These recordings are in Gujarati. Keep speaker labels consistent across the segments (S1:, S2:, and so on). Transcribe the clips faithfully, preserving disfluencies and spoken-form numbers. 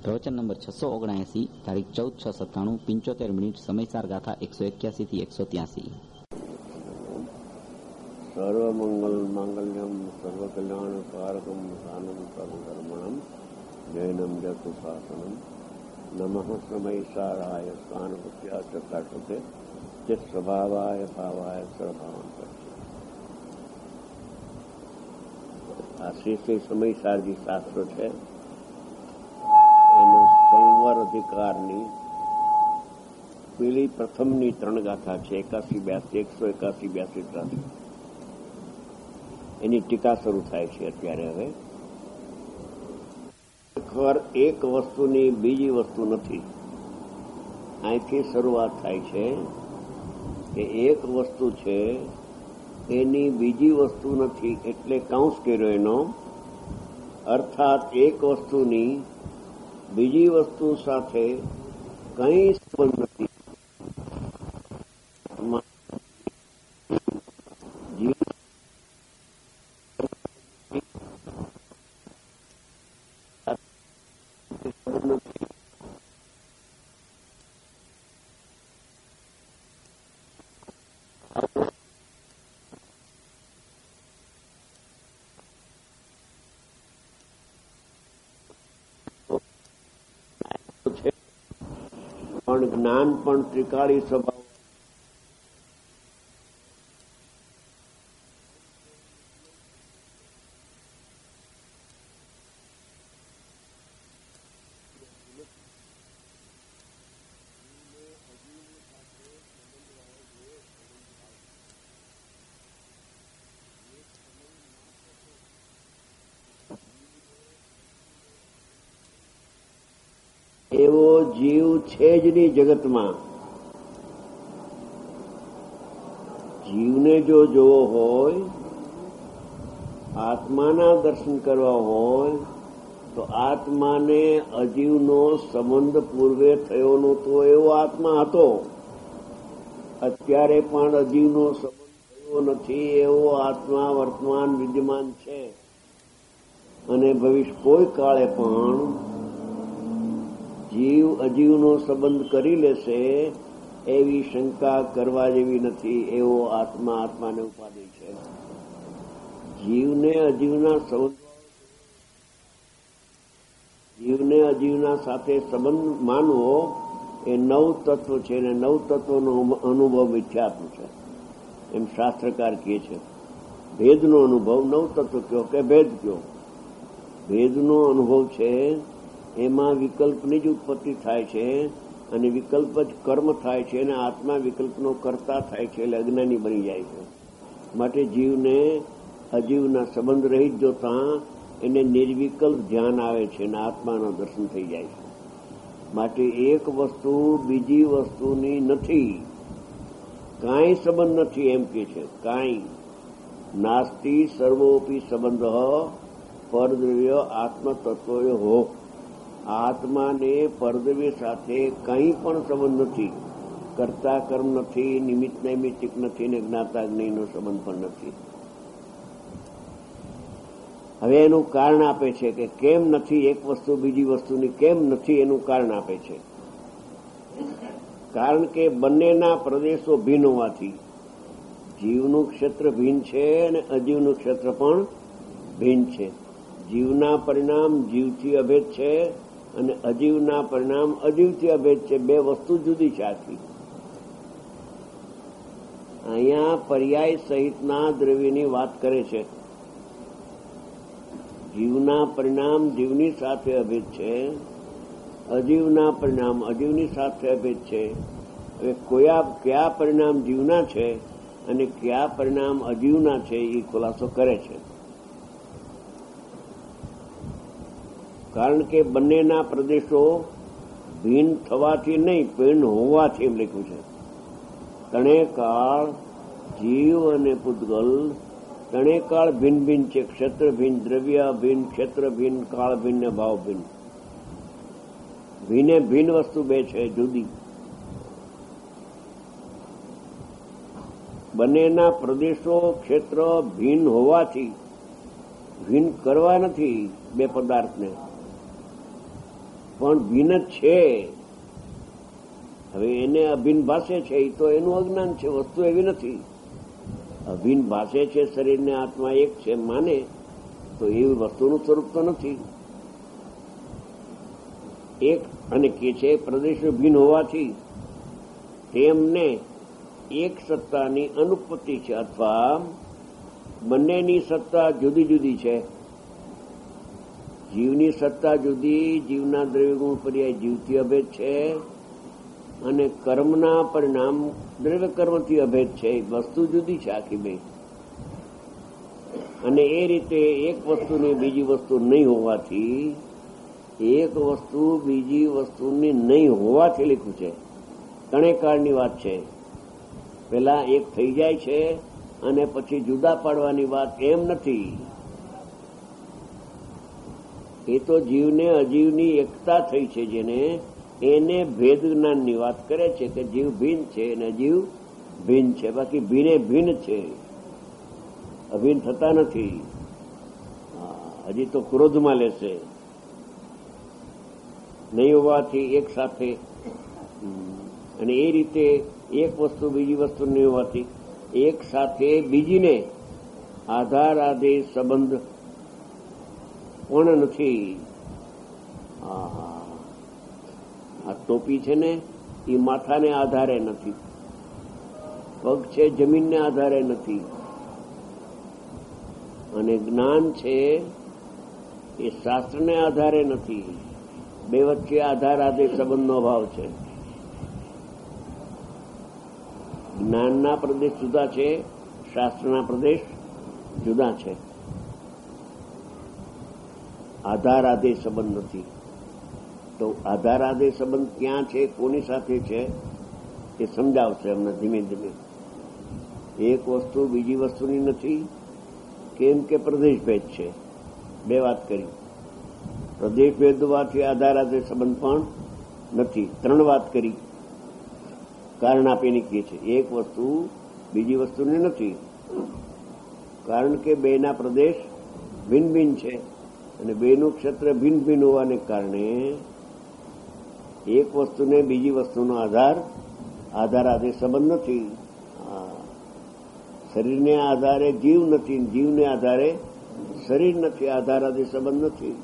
S1: પ્રવચન નંબર છસો ઓગણએસી, તારીખ ચૌદ છ સત્તાણું, પંચોતેર મિનિટ, સમયસાર ગાથા એકસો એક્યાસી થી એકસો ત્યાસી.
S2: સર્વમંગલ માંગલ્યમ સર્વકલ્યાણ કારકમ સાનમ સર્વકર્મણમ જૈનમ જતુ શાસનમ નમઃ સમયસારાય સ્થાનપત્યા ચકાશતે ચિત સ્વભાવાય ભાવાય સર્વભાવાંત. આ શ્રી શ્રી સમયસારજી શાસ્ત્ર છે. એનો સંવર અધિકારની પેલી પ્રથમની ત્રણ ગાથા છે, એકાસી બ્યાસી એકસો એકાસી બ્યાસી ત્રાસી. એની ટીકા શરૂ થાય છે અત્યારે. હવે ખબર એક વસ્તુની બીજી વસ્તુ નથી. અહીંથી શરૂઆત થાય છે કે એક વસ્તુ છે એની બીજી વસ્તુ નથી, એટલે કૌંસ કર્યો એનો. અર્થાત એક વસ્તુની બીજી વસ્તુ સાથે કંઈ સંબંધ નથી. પણ જ્ઞાન પણ ત્રિકાળી સ્વભાવ. એવો જીવ છે જ નહીં જગતમાં. જીવને જો જોવો હોય, આત્માના દર્શન કરવા હોય, તો આત્માને અજીવનો સંબંધ પૂર્વે થયો નહોતો એવો આત્મા હતો. અત્યારે પણ અજીવનો સંબંધ થયો નથી એવો આત્મા વર્તમાન વિદ્યમાન છે. અને ભવિષ્ય કોઈ કાળે પણ જીવ અજીવનો સંબંધ કરી લેશે એવી શંકા કરવા જેવી નથી. એવો આત્મા આત્માને ઉપાધિ છે. જીવને અજીવના સંબંધ જીવને અજીવના સાથે સંબંધ માનવો એ નવ તત્વ છે, અને નવ તત્વનો અનુભવ મિથ્યાત્વ છે એમ શાસ્ત્રકાર કહે છે. ભેદનો અનુભવ નવ તત્વ કયો કે ભેદ કયો. ભેદનો અનુભવ છે, એમાં વિકલ્પની જ ઉત્પત્તિ થાય છે, અને વિકલ્પ જ કર્મ થાય છે, અને આત્મા વિકલ્પનો કર્તા થાય છે, એટલે અજ્ઞાની બની જાય છે. માટે જીવને અજીવના સંબંધ રહિત જોતા એને નિર્વિકલ્પ ધ્યાન આવે છે, અને આત્માના દર્શન થઈ જાય છે. માટે એક વસ્તુ બીજી વસ્તુની નથી, કાંઈ સંબંધ નથી એમ કે છે. કાંઈ નાસ્તિ સર્વોપી સંબંધ પરદ્રવ્ય આત્મતત્વ હો. આત્માને પરદ્રવ્ય સાથે કંઈ પણ સંબંધ નથી. કર્તા કર્મ નથી, નિમિત્ત નૈમિત્તિક નથી, ને જ્ઞાતા જ્ઞેયનો સંબંધ પણ નથી. હવે એનું કારણ આપે છે કે કેમ નથી એક વસ્તુ બીજી વસ્તુની, કેમ નથી એનું કારણ આપે છે. કારણ કે બંનેના પ્રદેશો ભિન્ન હોવાથી જીવનું ક્ષેત્ર ભિન્ન છે અને અજીવનું ક્ષેત્ર પણ ભિન્ન છે. જીવના પરિણામ જીવથી અભેદ છે, અને અજીવના પરિણામ અજીવથી અભેદ છે. બે વસ્તુ જુદી છે આખી. અહીંયા પર્યાય સહિતના દ્રવ્યની વાત કરે છે. જીવના પરિણામ જીવની સાથે અભેદ છે, અજીવના પરિણામ અજીવની સાથે અભેદ છે. હવે કયા કયા પરિણામ જીવના છે અને કયા પરિણામ અજીવના છે એ ખુલાસો કરે છે. કારણ કે બંનેના પ્રદેશો ભિન્ન થવાથી નહીં, ભિન્ન હોવાથી એમ લખ્યું છે. ત્રણે કાળ જીવ અને પૂતગલ ત્રણે કાળ ભિન્ન ભિન્ન છે. ક્ષેત્ર ભિન્ન, દ્રવ્ય ભિન્ન, ક્ષેત્ર ભિન્ન, કાળ ભિન્ન, ભાવ ભિન્ન. ભિન્ને ભિન્ન વસ્તુ બે છે, જુદી. બંનેના પ્રદેશો ક્ષેત્ર ભિન્ન હોવાથી ભિન્ન કરવા નથી બે પદાર્થને, પણ ભિન્ન જ છે. હવે એને અભિન્ન ભાષે છે એ તો એનું અજ્ઞાન છે, વસ્તુ એવી નથી. અભિન્ન ભાષે છે, શરીરને આત્મા એક છે માને તો એવી વસ્તુનું સ્વરૂપ તો નથી. એક અને કે છે પ્રદેશો ભિન્ન હોવાથી તેમને એક સત્તાની અનુપત્તિ છે, અથવા બંનેની સત્તા જુદી જુદી છે. જીવની સત્તા જુદી, જીવના દ્રવ્યગુણ પર્યાય જીવથી અભેદ છે, અને કર્મના પરિણામ દ્રવ્ય કર્મથી અભેદ છે. વસ્તુ જુદી છે આખી બે. અને એ રીતે એક વસ્તુની બીજી વસ્તુ નહીં હોવાથી, એક વસ્તુ બીજી વસ્તુની નહીં હોવાથી લખ્યું છે. ત્રણેય કાળની વાત છે. પેલા એક થઈ જાય છે અને પછી જુદા પાડવાની વાત એમ નથી. એ તો જીવને અજીવની એકતા થઈ છે, જેને એને ભેદ જ્ઞાનની વાત કરે છે કે જીવ ભિન્ન છે અને અજીવ ભિન્ન છે. બાકી ભિન્ને ભિન્ન છે, અભિન્ન થતા નથી. હજી તો ક્રોધમાં લેશે. નહીં હોવાથી એક સાથે, અને એ રીતે એક વસ્તુ બીજી વસ્તુ નહીં હોવાથી એક સાથે બીજીને આધાર આદેશ સંબંધ પણ નથી. આ ટોપી છે ને એ માથાને આધારે નથી, પગ છે જમીનને આધારે નથી, અને જ્ઞાન છે એ શાસ્ત્રને આધારે નથી. બે વચ્ચે આધાર આદેશ સંબંધનો અભાવ છે. જ્ઞાનના પ્રદેશ જુદા છે, શાસ્ત્રના પ્રદેશ જુદા છે. આધાર આદેશ સંબંધ નથી. તો આધાર આદેશ સંબંધ ક્યાં છે, કોની સાથે છે એ સમજાવશે અમને ધીમે ધીમે. એક વસ્તુ બીજી વસ્તુની નથી, કેમ કે પ્રદેશ ભેદ છે. બે વાત કરી. પ્રદેશ ભેદ હોવાથી આધાર આદેશ સંબંધ પણ નથી. ત્રણ વાત કરી, કારણ આપીને કહે છે એક વસ્તુ બીજી વસ્તુની નથી, કારણ કે બેના પ્રદેશ ભિન્ન ભિન્ન છે અને બેનું ક્ષેત્ર ભિન્ન ભિન્ન હોવાને કારણે એક વસ્તુને બીજી વસ્તુનો આધાર આધાર આદેશ સંબંધ નથી. શરીરને આધારે જીવ નથી, જીવને આધારે શરીર નથી, આધાર આદેશ સંબંધ નથી.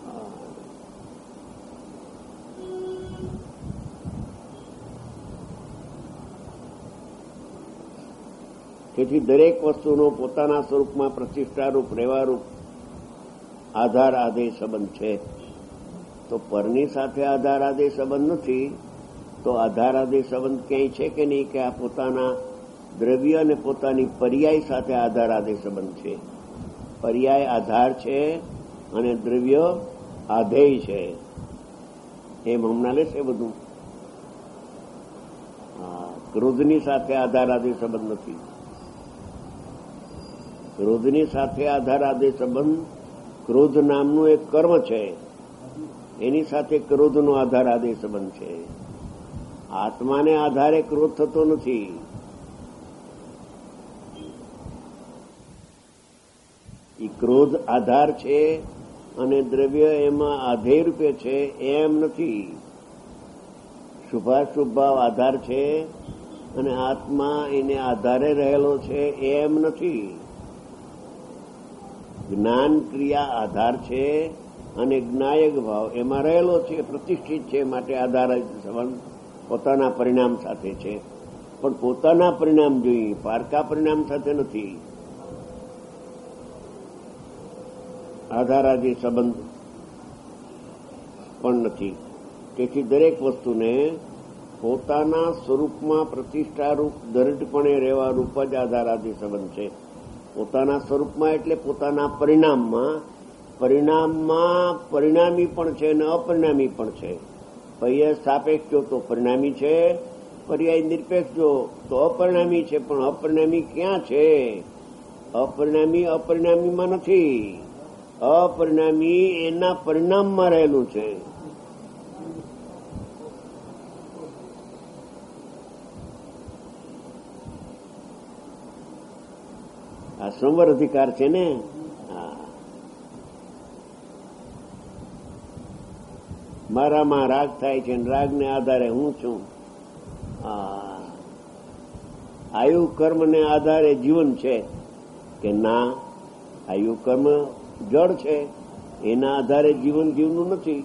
S2: તેથી દરેક વસ્તુનો પોતાના સ્વરૂપમાં પ્રતિષ્ઠારૂપ રહેવારૂપ આધાર આદેશ સંબંધ છે. તો પરની સાથે આધાર આદેશ સંબંધ નથી, તો આધાર આદેશ સંબંધ ક્યાંય છે કે નહીં કે આ પોતાના દ્રવ્ય અને પોતાની પર્યાય સાથે આધાર આદેશ સંબંધ છે. પર્યાય આધાર છે અને દ્રવ્ય આધેય છે. એમ હમણાં લેશે બધું. ક્રોધની સાથે આધાર આદેશ સંબંધ નથી. ક્રોધની સાથે આધાર આદેશ સંબંધ ક્રોધ નામનું એક કર્મ છે, એની સાથે ક્રોધનો આધાર આદેશ સંબંધ છે. આત્માને આધારે ક્રોધ થતો નથી. એ ક્રોધ આધાર છે અને દ્રવ્ય એમાં આધેય રૂપે છે એમ નથી. શુભાશુભ ભાવ આધાર છે અને આત્મા એને આધારે રહેલો છે એમ નથી. જ્ઞાન ક્રિયા આધાર છે અને જ્ઞાયક ભાવ એમાં રહેલો છે, પ્રતિષ્ઠિત છે, માટે આધાર સંબંધ પોતાના પરિણામ સાથે છે. પણ પોતાના પરિણામ જોઈએ, પારકા પરિણામ સાથે નથી. આધારાદી સંબંધ પણ નથી. તેથી દરેક વસ્તુને પોતાના સ્વરૂપમાં પ્રતિષ્ઠારૂપ દૃઢપણે રહેવા રૂપ જ આધારાદી સંબંધ છે. પોતાના સ્વરૂપમાં એટલે પોતાના પરિણામમાં. પરિણામમાં પરિણામી પણ છે અને અપરિણામી પણ છે. પર્યાય સાપેક્ષ જો તો પરિણામી છે, પર્યાય નિરપેક્ષ જો તો અપરિણામી છે. પણ અપરિણામી ક્યાં છે? અપરિણામી અપરિણામીમાં નથી. અપરિણામી એના પરિણામમાં રહેલું છે. આ સંવર અધિકાર છે ને. મારામાં રાગ થાય છે અને રાગને આધારે હું છું. આયુ કર્મને આધારે જીવન છે કે ના? આયુ કર્મ જળ છે, એના આધારે જીવન જીવનું નથી.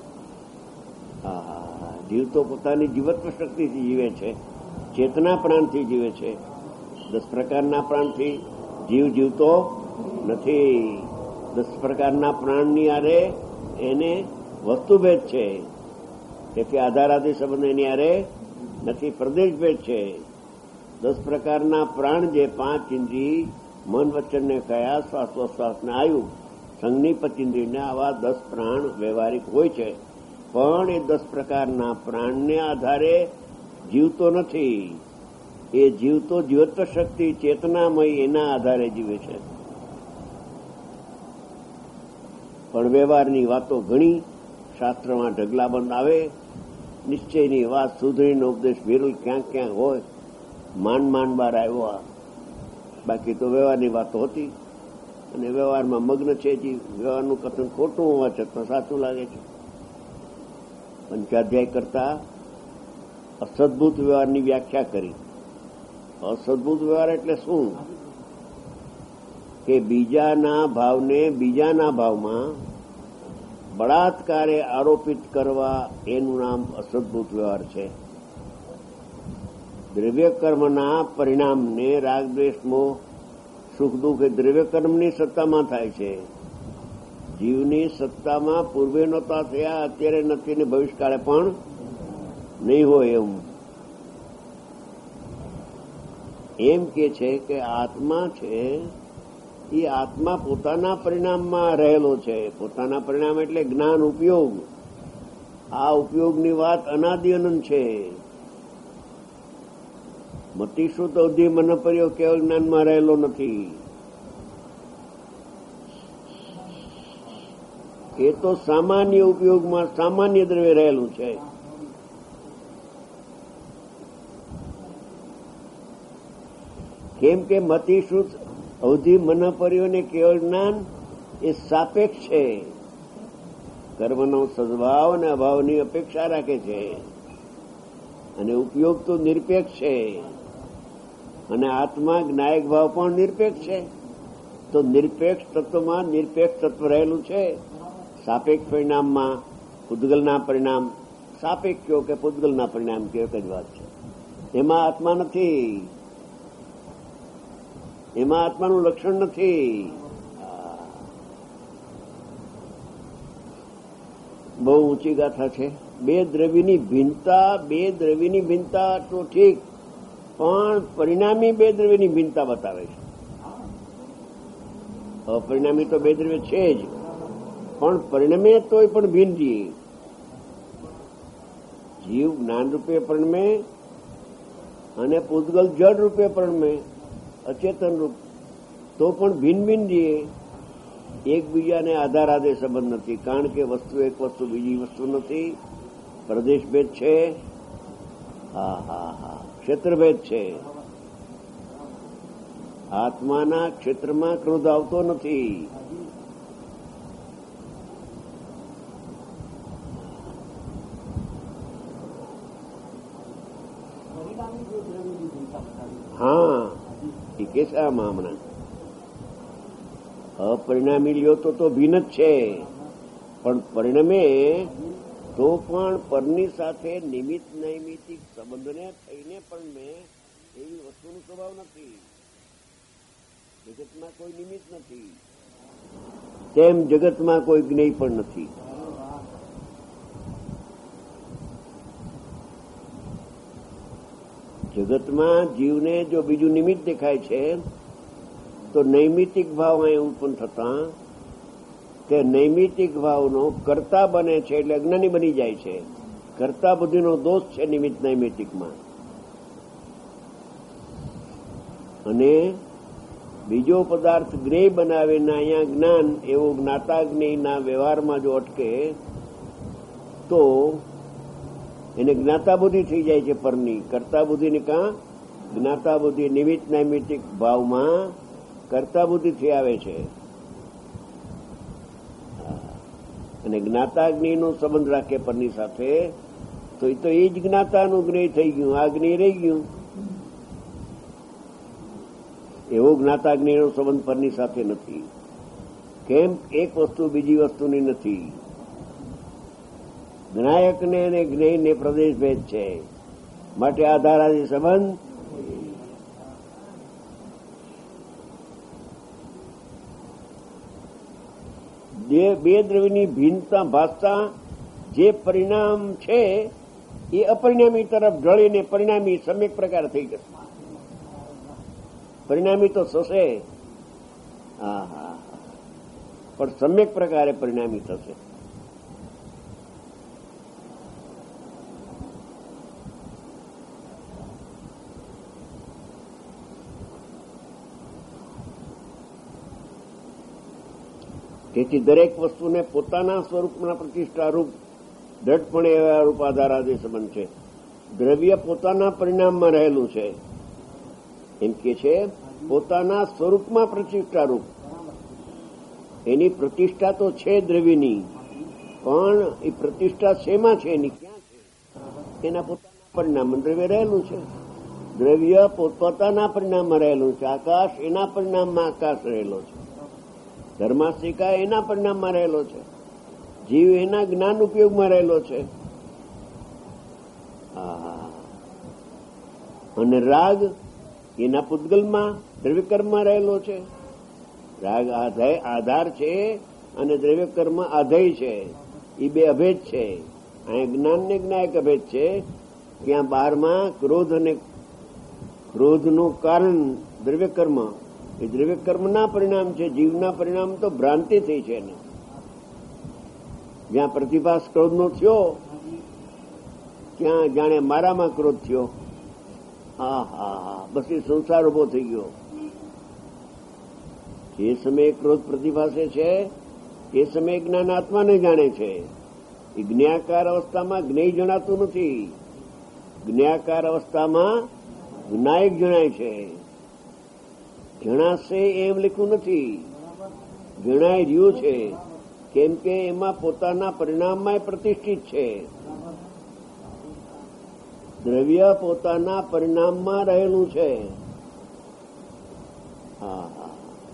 S2: જીવ તો પોતાની જીવત્વ શક્તિથી જીવે છે, ચેતના પ્રાણથી જીવે છે. દસ પ્રકારના પ્રાણથી જીવ જીવતો નથી. દસ પ્રકારના પ્રાણની આરે એને વસ્તુભેદ છે, તેથી આધારાદી સંબંધ એની આરે નથી, પ્રદેશભેદ છે. દસ પ્રકારના પ્રાણ જે પાંચ ઇન્દ્રિય મન વચનને કયા શ્વાસોશ્વાસને આયુ સંઘની પચિન્દ્રિયને આવા દસ પ્રાણ વ્યવહારિક હોય છે, પણ એ દસ પ્રકારના પ્રાણને આધારે જીવતો નથી. એ જીવતો જીવત્વ શક્તિ ચેતનામય એના આધારે જીવે છે. પણ વ્યવહારની વાતો ઘણી શાસ્ત્રમાં ઢગલાબંધ આવે, નિશ્ચયની વાત સુધરીનો ઉપદેશ વિરુલ ક્યાંક ક્યાંક હોય, માંડ માંડ બાર આવ્યો. બાકી તો વ્યવહારની વાતો હતી અને વ્યવહારમાં મગ્ન છે. જી વ્યવહારનું કથન ખોટું હોવા છતાં સાચું લાગે છે. પંચાધ્યાય કરતા અસદભૂત વ્યવહારની વ્યાખ્યા કરી. અસદભૂત વ્યવહાર એટલે શું? કે બીજાના ભાવને બીજાના ભાવમાં બળાત્કારે આરોપિત કરવા, એનું નામ અસદભૂત વ્યવહાર છે. દ્રવ્ય કર્મના પરિણામને રાગ દ્વેષ મોહ સુખ દુઃખ એ દ્રવ્ય કર્મની સત્તામાં થાય છે. જીવની સત્તામાં પૂર્વે નહોતા થયા, અત્યારે નથી ને ભવિષ્યકાળે પણ નહીં હોય. એવું એમ કે છે કે આત્મા છે એ આત્મા પોતાના પરિણામમાં રહેલો છે. પોતાના પરિણામ એટલે જ્ઞાન ઉપયોગ. આ ઉપયોગની વાત અનાદિ અનંત છે. મતિશ્રુત અવધિ મન પર્યો કેવળ જ્ઞાનમાં રહેલો નથી. એ તો સામાન્ય ઉપયોગમાં સામાન્ય દ્રવ્ય રહેલું છે. કેમ કે મતિશ્રુત અવધિ મન પર્યો ને કેવળ જ્ઞાન એ સાપેક્ષ છે. કર્મનો સદભાવ અને અભાવની અપેક્ષા રાખે છે, અને ઉપયોગ તો નિરપેક્ષ છે. અને આત્મા જ્ઞાયક ભાવ પણ નિરપેક્ષ છે. તો નિરપેક્ષ તત્વમાં નિરપેક્ષ તત્વ રહેલું છે. સાપેક્ષ પરિણામમાં પૂતગલના પરિણામ સાપેક્ષ કયો કે પૂતગલના પરિણામ કયો એક જ વાત છે. એમાં આત્મા નથી, એમાં આત્માનું લક્ષણ નથી. બહુ ઊંચી ગાથા છે. બે દ્રવ્યની ભિન્નતા, બે દ્રવ્યની ભિન્નતા તો ઠીક, પણ પરિણામી બે દ્રવ્યની ભિન્નતા બતાવે છે. અપરિણામી તો બે દ્રવ્ય છે જ, પણ પરિણમે તોય પણ ભિન્ન જીવ. જીવ જ્ઞાન રૂપે પરિણમે અને પૂતગલ જડ રૂપે પરિણમે, અચેતન રૂપ, તો પણ ભિન્ન ભિન્ન જીએ. એકબીજાને આધાર આધે સંબંધ નથી, કારણ કે વસ્તુ એક વસ્તુ બીજી વસ્તુ નથી. પ્રદેશભેદ છે, હા હા હા ક્ષેત્રભેદ છે. આત્માના ક્ષેત્રમાં ક્રોધ આવતો નથી. હા એ કેસામાં હમણાં અપરિણામી લ્યો તો તો ભિન્ન જ છે, પણ પરિણમે તો પણ પરની સાથે નિમિત્ત નૈમિતિક સંબંધને થઈને પણ મેં એવી વસ્તુનો સ્વભાવ નથી. જગતમાં કોઈ નિમિત્ત નથી, તેમ જગતમાં કોઈ જ્ઞેય પણ નથી. જગતમાં જીવને જો બીજું નિમિત્ત દેખાય છે તો નૈમિતિક ભાવ અહીં ઉત્પન્ન થતા કે નૈમિતિક ભાવનો કર્તા બને છે એટલે અજ્ઞાની બની જાય છે. કર્તા બુદ્ધિનો દોષ છે નિમિત્ત નૈમિતિકમાં. અને બીજો પદાર્થ જ્ઞેય બનાવે ને અહીંયા જ્ઞાન એવો જ્ઞાતા જ્ઞેયના વ્યવહારમાં જો અટકે તો એને જ્ઞાતા બુદ્ધિ થઈ જાય છે પરની. કર્તા બુદ્ધિને કાં જ્ઞાતા બુદ્ધિ નિમિત્ત નૈમિતિક ભાવમાં કર્તા બુદ્ધિથી આવે છે. અને જ્ઞાતાગ્નિનો સંબંધ રાખે પરની સાથે, તો એ તો એ જ જ્ઞાતાનું જ્ઞેય થઈ ગયું, આ જ્ઞેય રહી ગયું. એવો જ્ઞાતાગ્નિનો સંબંધ પરની સાથે નથી. કેમ? એક વસ્તુ બીજી વસ્તુની નથી. જ્ઞાયકને અને જ્ઞેયને પ્રદેશ ભેદ છે, માટે આધારાદી સંબંધ બે દ્રવ્યની ભિન્નતા ભાસતા જે પરિણામ છે એ અપરિણામી તરફ ઢળીને પરિણામી સમ્યક પ્રકાર થઈ જશે. પરિણામી તો થશે, હા હા, પણ સમ્યક પ્રકારે પરિણામી થશે. તેથી દરેક વસ્તુને પોતાના સ્વરૂપના પ્રતિષ્ઠારૂપ દ્રઢપણે એવા રૂપ આધારાદી સંબંધ છે. દ્રવ્ય પોતાના પરિણામમાં રહેલું છે, એમ કે છે પોતાના સ્વરૂપમાં પ્રતિષ્ઠારૂપ. એની પ્રતિષ્ઠા તો છે દ્રવ્યની, પણ એ પ્રતિષ્ઠા શેમાં છે, એની ક્યાં છે? એના પોતાના પરિણામમાં દ્રવ્ય રહેલું છે. દ્રવ્ય પોતપોતાના પરિણામમાં રહેલું છે. આકાશ એના પરિણામમાં આકાશ રહેલો છે. ધર્માસ્તિકા એના પરિણામમાં રહેલો છે. જીવ એના જ્ઞાન ઉપયોગમાં રહેલો છે. અને રાગ એના પૂતગલમાં દ્રવ્યકર્મમાં રહેલો છે. રાગ આધાર છે અને દ્રવ્યકર્મ આધેય છે. એ બે અભેદ છે. અહીંયા જ્ઞાન ને જ્ઞાયક અભેદ છે. ત્યાં બહારમાં ક્રોધ અને ક્રોધનું કારણ દ્રવ્યકર્મ, એ દ્રવ્યકર્મના પરિણામ છે. જીવના પરિણામ તો ભ્રાંતિ થઈ છે એને. જ્યાં પ્રતિભાસ ક્રોધનો થયો ત્યાં જાણે મારામાં ક્રોધ થયો, હા હા હા, બસ એ સંસાર ઉભો થઈ ગયો. જે સમયે ક્રોધ પ્રતિભાસે છે એ સમયે જ્ઞાન આત્માને જાણે છે. એ જ્ઞાકાર અવસ્થામાં જ્ઞેય જણાતું નથી. જ્ઞાકાર અવસ્થામાં જ્ઞાયક જણાય છે. જણાશે એમ લખ્યું નથી, જણાય રહ્યું છે. કેમ કે એમાં પોતાના પરિણામમાં પ્રતિષ્ઠિત છે. દ્રવ્ય પોતાના પરિણામમાં રહેલું છે. હા હા,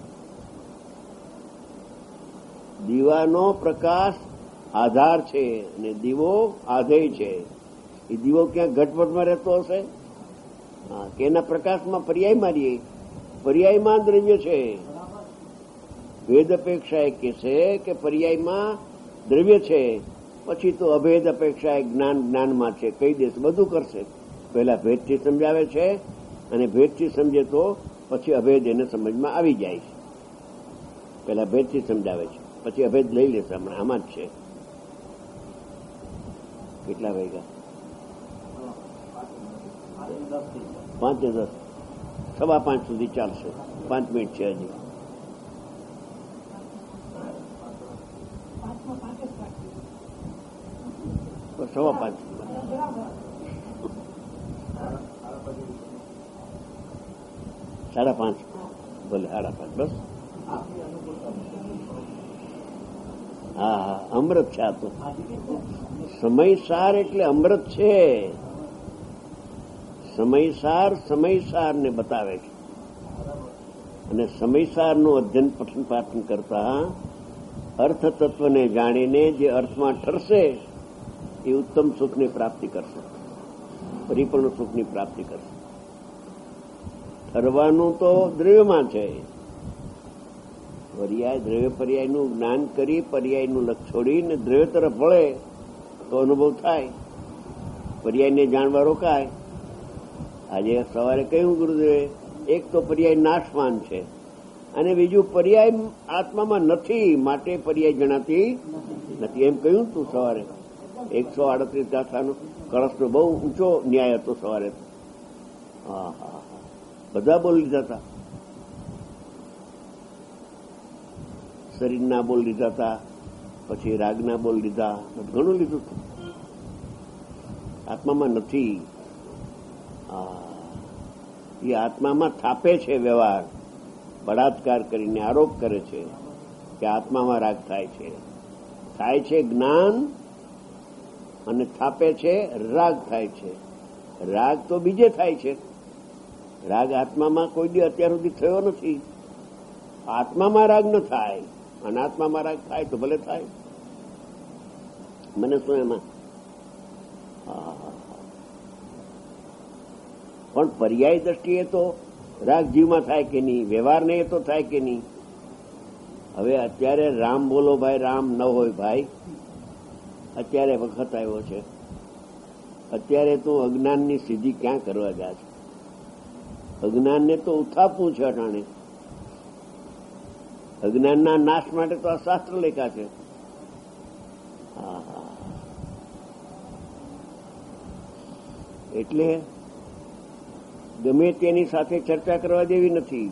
S2: દીવાનો પ્રકાશ આધાર છે અને દીવો આધેય છે. એ દીવો ક્યાં ઘટપટમાં રહેતો હશે? હા, કે એના પ્રકાશમાં પર્યાય મારીએ, પર્યાયમાં દ્રવ્ય છે. ભેદ અપેક્ષા એ કે છે કે પર્યાયમાં દ્રવ્ય છે, પછી તો અભેદ અપેક્ષા એ જ્ઞાન જ્ઞાનમાં છે. કહી દેશે, બધું કરશે. પહેલા ભેદથી સમજાવે છે અને ભેદથી સમજે તો પછી અભેદ એને સમજમાં આવી જાય છે. પહેલા ભેદથી સમજાવે છે, પછી અભેદ લઈ લેશે. હમણાં આમાં જ છે. કેટલા વાગ્યા? પાંચ દસ, સવા પાંચ સુધી ચાલશે. પાંચ મિનિટ છે હજી. સવા પાંચ, સાડા પાંચ, ભલે સાડા પાંચ, બસ. હા હા, અમૃત છે આ તો. સમયસાર એટલે અમૃત છે. સમયસાર સમયસારને બતાવે છે. અને સમયસારનું અધ્યયન પઠન પાઠન કરતા અર્થતત્વને જાણીને જે અર્થમાં ઠરશે એ ઉત્તમ સુખની પ્રાપ્તિ કરશે, પરિપૂર્ણ સુખની પ્રાપ્તિ કરશે. ઠરવાનું તો દ્રવ્યમાં છે. પર્યાય દ્રવ્ય પર્યાયનું જ્ઞાન કરી પર્યાયનું લક્ષ છોડીને દ્રવ્ય તરફ વળે તો અનુભવ થાય. પર્યાયને જાણવા રોકાય. આજે સવારે કહ્યું ગુરુદેવે, એક તો પર્યાય નાશવાન છે અને બીજું પર્યાય આત્મામાં નથી, માટે પર્યાય જણાતી નથી. એમ કહ્યું તું સવારે. એકસો આડત્રીસ ગાથાનો કળશનો બહુ ઊંચો ન્યાય હતો સવારે. હા હા હા, બધા બોલ લીધા હતા. શરીરના બોલ લીધા હતા, પછી રાગના બોલ લીધા, ઘણું લીધું હતું. આત્મામાં નથી. એ આત્મામાં થાપે છે વ્યવહાર, બળાત્કાર કરીને આરોપ કરે છે કે આત્મામાં રાગ થાય છે. થાય છે જ્ઞાન અને થાપે છે રાગ થાય છે. રાગ તો બીજે થાય છે. રાગ આત્મામાં કોઈ દી અત્યાર સુધી થયો નથી. આત્મામાં રાગ ન થાય, અનાત્મામાં રાગ થાય તો ભલે થાય, મને શું એમાં. પણ પર્યાય દ્રષ્ટિએ તો રાગ જીવમાં થાય કે નહીં, વ્યવહારને એ તો થાય કે નહીં. હવે અત્યારે રામ બોલો ભાઈ, રામ ન હોય ભાઈ, અત્યારે વખત આવ્યો છે. અત્યારે તો અજ્ઞાનની સિદ્ધિ ક્યાં કરવા ગયા છે? અજ્ઞાનને તો ઉથાપવું છે અટાણે. અજ્ઞાનના નાશ માટે તો આ શાસ્ત્ર લેખા છે. એટલે ગમે તેની સાથે ચર્ચા કરવા જેવી નથી.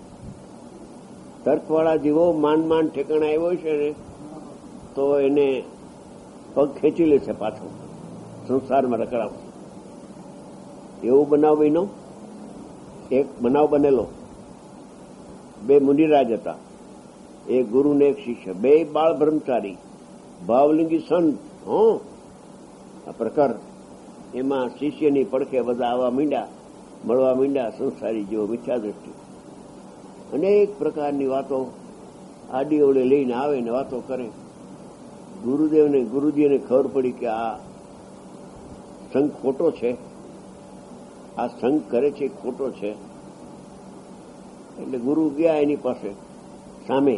S2: તર્કવાળા જીવો માંડ માંડ ઠેકાણે આવ્યો છે ને તો એને પગ ખેંચી લેશે પાછો, સંસારમાં રખડાવશે. એવું બનાવ બન્યો. એક બનાવ બનેલો. બે મુનિરાજ હતા, એક ગુરુ ને એક શિષ્ય, બે બાળ બ્રહ્મચારી, ભાવલિંગી સંત. હો આ પ્રકાર એમાં શિષ્યની પડખે બધા આવવા માંડ્યા, મળવા માંડ્યા. સંસારી જેવો મિથ્યા દ્રષ્ટિ, અનેક પ્રકારની વાતો આડી ઓળે લઈને આવે ને વાતો કરે. ગુરુદેવને ગુરુજીને ખબર પડી કે આ સંઘ ખોટો છે, આ સંઘ કરે છે ખોટો છે. એટલે ગુરુ ગયા એની પાસે સામે.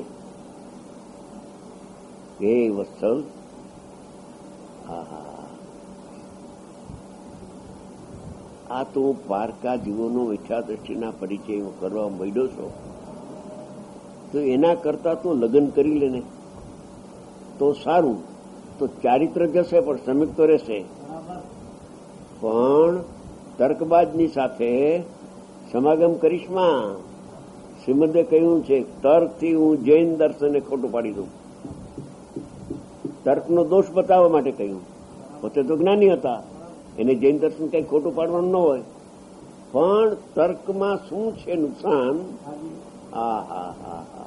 S2: હે વત્સલ, આ તો પારકા જીવોનો મિથ્યા દ્રષ્ટિના પરિચય હું કરવા માંડ્યો છો, તો એના કરતા તો લગ્ન કરી લેને તો સારું. તો ચારિત્ર જશે પણ શ્રમિક તો રહેશે. પણ તર્કબાજની સાથે સમાગમ કરીશમાં. શ્રીમદે કહ્યું છે, તર્કથી હું જૈન દર્શનને ખોટું પાડી દઉં. તર્કનો દોષ બતાવવા માટે કહ્યું. પોતે તો જ્ઞાની હતા, એને જૈન દર્શન કઈ ખોટું પાડવાનું ન હોય. પણ તર્કમાં શું છે નુકસાન? હા હા હા હા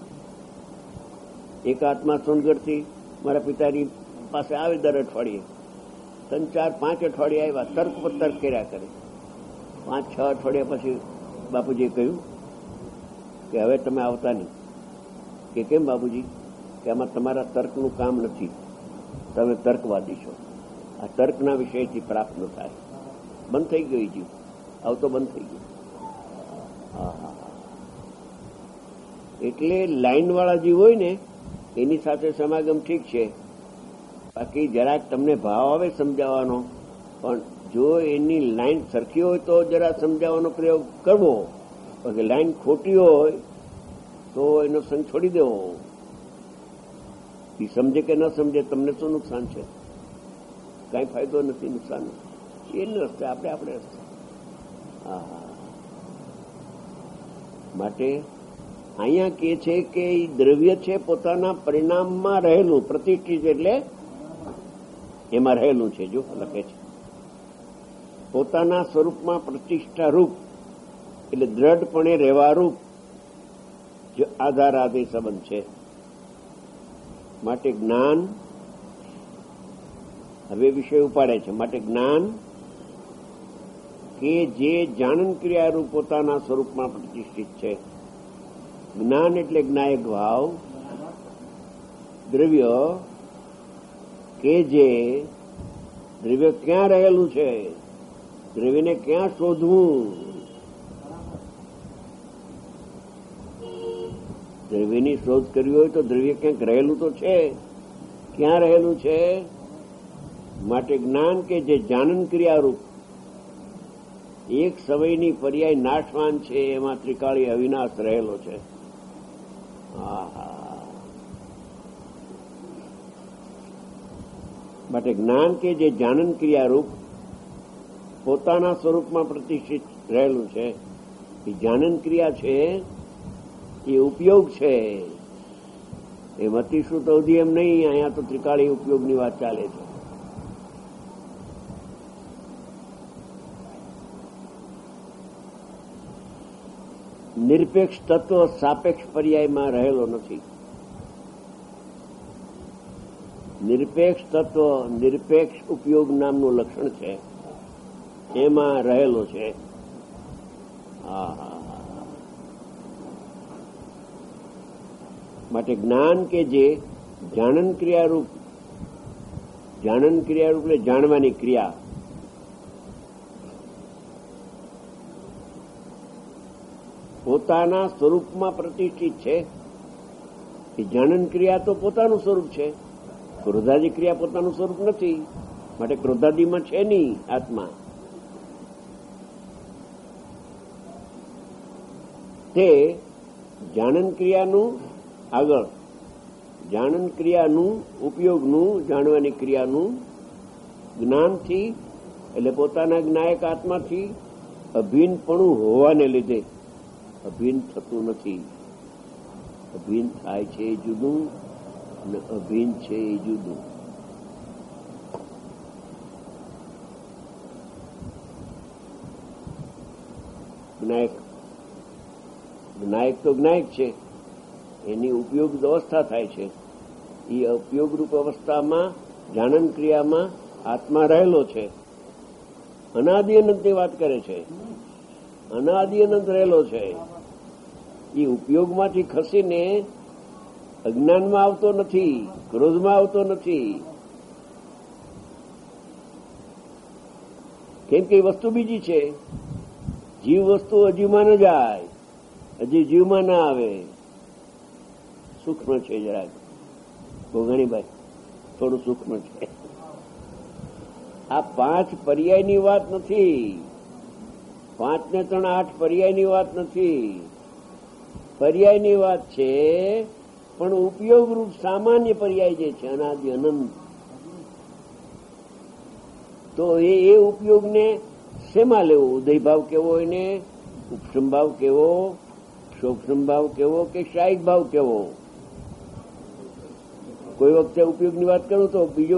S2: એક આત્મા સોનગઢથી મારા પિતાજી પાસે આવે દર અઠવાડિયે. ત્રણ ચાર પાંચ અઠવાડિયે આવ્યા, તર્ક પર તર્ક કર્યા કરે. પાંચ છ અઠવાડિયા પછી બાપુજીએ કહ્યું કે હવે તમે આવતા નહીં. કે કેમ બાપુજી? કે આમાં તમારા તર્કનું કામ નથી, તમે તર્કવાદી છો. આ તર્કના વિષયથી પ્રાપ્ત ન થાય. બંધ થઈ ગયું જીવ, આવતો બંધ થઈ ગયું. હા હા એટલે લાઈનવાળા જીવ હોય ને એની સાથે સમાગમ ઠીક છે. બાકી જરાક તમને ભાવ આવે સમજાવવાનો, પણ જો એની લાઈન સરખી હોય તો જરા સમજાવવાનો પ્રયોગ કરવો. બાકી લાઈન ખોટી હોય તો એનો સંગ છોડી દેવો. એ સમજે કે ન સમજે તમને શું નુકસાન છે? કઈ ફાયદો નથી, નુકસાન નથી. એને રસ્તે આપણે આપણે રસ્તે. હા માટે અહીંયા કે છે કે એ દ્રવ્ય છે પોતાના પરિણામમાં રહેલું, પ્રતિષ્ઠિત એટલે એમાં રહેલું છે. જો લખે છે પોતાના સ્વરૂપમાં પ્રતિષ્ઠા રૂપ એટલે દ્રઢપણે રહેવા રૂપ આધારાધે સંબંધ છે. માટે જ્ઞાન હવે વિષય ઉપાડે છે. માટે જ્ઞાન કે જે જાણન ક્રિયારૂપ પોતાના સ્વરૂપમાં પ્રતિષ્ઠિત છે. જ્ઞાન એટલે જ્ઞાયક ભાવ. દ્રવ્ય કે જે દ્રવ્ય ક્યાં રહેલું છે, દ્રવ્યને ક્યાં શોધવું. દ્રવ્યની શોધ કરવી હોય તો દ્રવ્ય ક્યાંક રહેલું તો છે. ક્યાં રહેલું છે? માટે જ્ઞાન કે જે જાનન ક્રિયારૂપ એક સમયની પર્યાય નાશવાન છે, એમાં ત્રિકાળી અવિનાશ રહેલો છે. માટે જ્ઞાન કે જે જાનન ક્રિયારૂપ પોતાના સ્વરૂપમાં પ્રતિષ્ઠિત રહેલું છે. એ જાનન ક્રિયા છે, એ ઉપયોગ છે. એ મતિશ્રુત અવધિ એમ નહીં, અહીંયા તો ત્રિકાળી ઉપયોગની વાત ચાલે છે. નિરપેક્ષ તત્વ સાપેક્ષ પર્યાયમાં રહેલો નથી. નિરપેક્ષ તત્વ, નિરપેક્ષ ઉપયોગ નામનું લક્ષણ છે, એમાં રહેલો છે. માટે જ્ઞાન કે જે જાણન ક્રિયારૂપ, જાણન ક્રિયારૂપ એટલે જાણવાની ક્રિયા, પોતાના સ્વરૂપમાં પ્રતિષ્ઠિત છે. એ જાણન ક્રિયા તો પોતાનું સ્વરૂપ છે, ક્રોધાદી ક્રિયા પોતાનું સ્વરૂપ નથી. માટે ક્રોધાદીમાં છે નહીં આત્મા. તે જાણન ક્રિયાનું આગળ, જાણન ક્રિયાનું ઉપયોગનું, જાણવાની ક્રિયાનું જ્ઞાનથી એટલે પોતાના જ્ઞાયક આત્માથી અભિન્નપણું હોવાને લીધે અભિન્ન થતું નથી. અભિન્ન થાય છે એ જુદું અને અભિન્ન છે એ જુદું. જ્ઞાયક જ્ઞાયક તો જ્ઞાયક છે, એની ઉપયોગ અવસ્થા થાય છે. એ ઉપયોગરૂપ અવસ્થામાં જાણન ક્રિયામાં આત્મા રહેલો છે. અનાદિ અનંતની વાત કરે છે. અનાદિ અનંત રહેલો છે. એ ઉપયોગમાંથી ખસીને અજ્ઞાનમાં આવતો નથી, ક્રોધમાં આવતો નથી. કેમ કે એ વસ્તુ બીજી છે. જીવ વસ્તુ અજીવમાં ન જાય, હજી જીવમાં ના આવે. સૂક્ષ્મ છે જરાક ગોગણીભાઈ, થોડું સૂક્ષ્મ છે. આ પાંચ પર્યાયની વાત નથી. પાંચ ને ત્રણ આઠ પર્યાયની વાત નથી. પર્યાયની વાત છે, પણ ઉપયોગરૂપ સામાન્ય પર્યાય જે છે અનાદિ અનંત, તો એ એ ઉપયોગને શેમાં લેવો? ઉદય ભાવ કેવો, એને ઉપશમ ભાવ કેવો, ક્ષોભમ ભાવ કેવો કે શાયિક ભાવ કેવો? કોઈ વખતે ઉપયોગની વાત કરું તો બીજો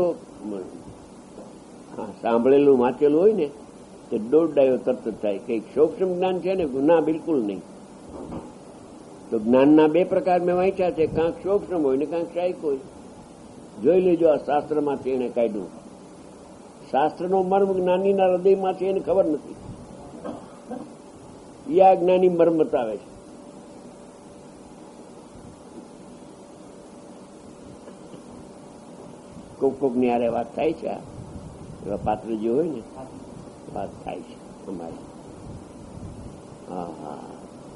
S2: સાંભળેલું વાંચેલું હોય ને તે દોઢ ડાયો તરત જ થાય કે સૂક્ષ્મ જ્ઞાન છે ને, ના બિલકુલ નહીં. તો જ્ઞાનના બે પ્રકાર મેં વાંચ્યા છે, કાંક સૂક્ષ્મ હોય ને કાંક શાયિક હોય. જોઈ લેજો, આ શાસ્ત્રમાંથી એને કાઢ્યું. શાસ્ત્રનો મર્મ જ્ઞાનીના હૃદયમાંથી એને ખબર નથી. એ આ જ્ઞાની મર્મ બતાવે છે. કોક કોક ની આરે વાત થાય છે, એવા પાત્ર જે હોય ને વાત થાય છે અમારી. હા હા,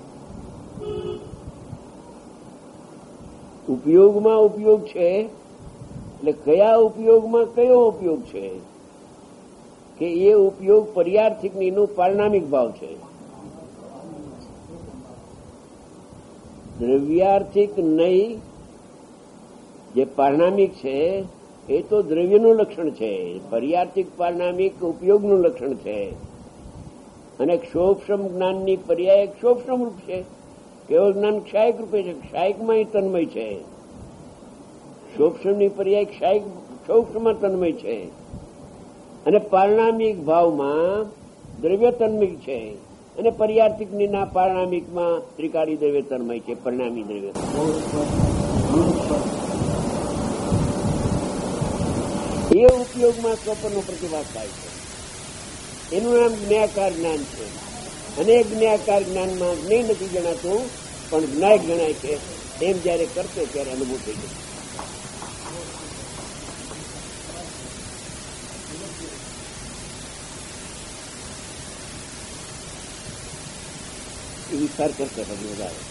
S2: ઉપયોગમાં ઉપયોગ છે એટલે કયા ઉપયોગમાં કયો ઉપયોગ છે કે એ ઉપયોગ પર્યાર્થિકનું પારણામિક ભાવ છે. દ્રવ્યાર્થિક નહીં, જે પારણામિક છે એ તો દ્રવ્યનું લક્ષણ છે. પર્યાર્થિક પારણામિક ઉપયોગનું લક્ષણ છે. અને ક્ષોભમ જ્ઞાનની પર્યાય ક્ષોભમ રૂપ છે. કેવળ જ્ઞાન ક્ષાયક રૂપે છે, ક્ષાયકમાં તન્મય છે. ક્ષોભમની પર્યાય ક્ષાયક ક્ષોભમાં તન્મય છે. અને પારણામિક ભાવમાં દ્રવ્ય તન્મય છે. અને પર્યાર્થિકની ના પારણામિકમાં ત્રિકાળી દ્રવ્ય તન્મય છે, પરિણામી દ્રવ્ય. એ ઉપયોગમાં સ્વપ્નનો પ્રતિભાસ થાય છે. એનું નામ જ્ઞાયકાર જ્ઞાન છે. અને જ્ઞાયકાર જ્ઞાનમાં જ્ઞેય નથી જણાતું, પણ જ્ઞાયક જણાય છે. એમ જયારે કરશે ત્યારે અનુભવ થઈ જશે. એ વિસ્તાર કરશે પછી વધારે.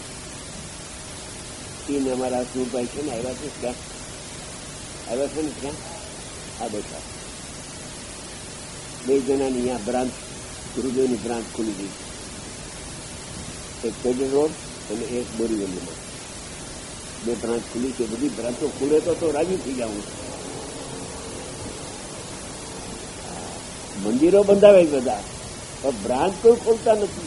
S2: એને અમારા સુરભાઈ છે ને આવ્યા છે ક્યાં આવ્યા છે ને ક્યાં આ બેઠા બે જણાની અહીંયા બ્રાન્ચ, ગુરુદેવની બ્રાન્ચ ખુલી ગઈ. એક પેડર રોડ અને એક બોરીવલીમાં બે બ્રાન્ચ ખુલી છે. બધી બ્રાન્ચો ખુલે તો તો રાજી થઈ જવું. મંદિરો બંધાવે બધા, પણ બ્રાન્ચ કોઈ ખોલતા નથી.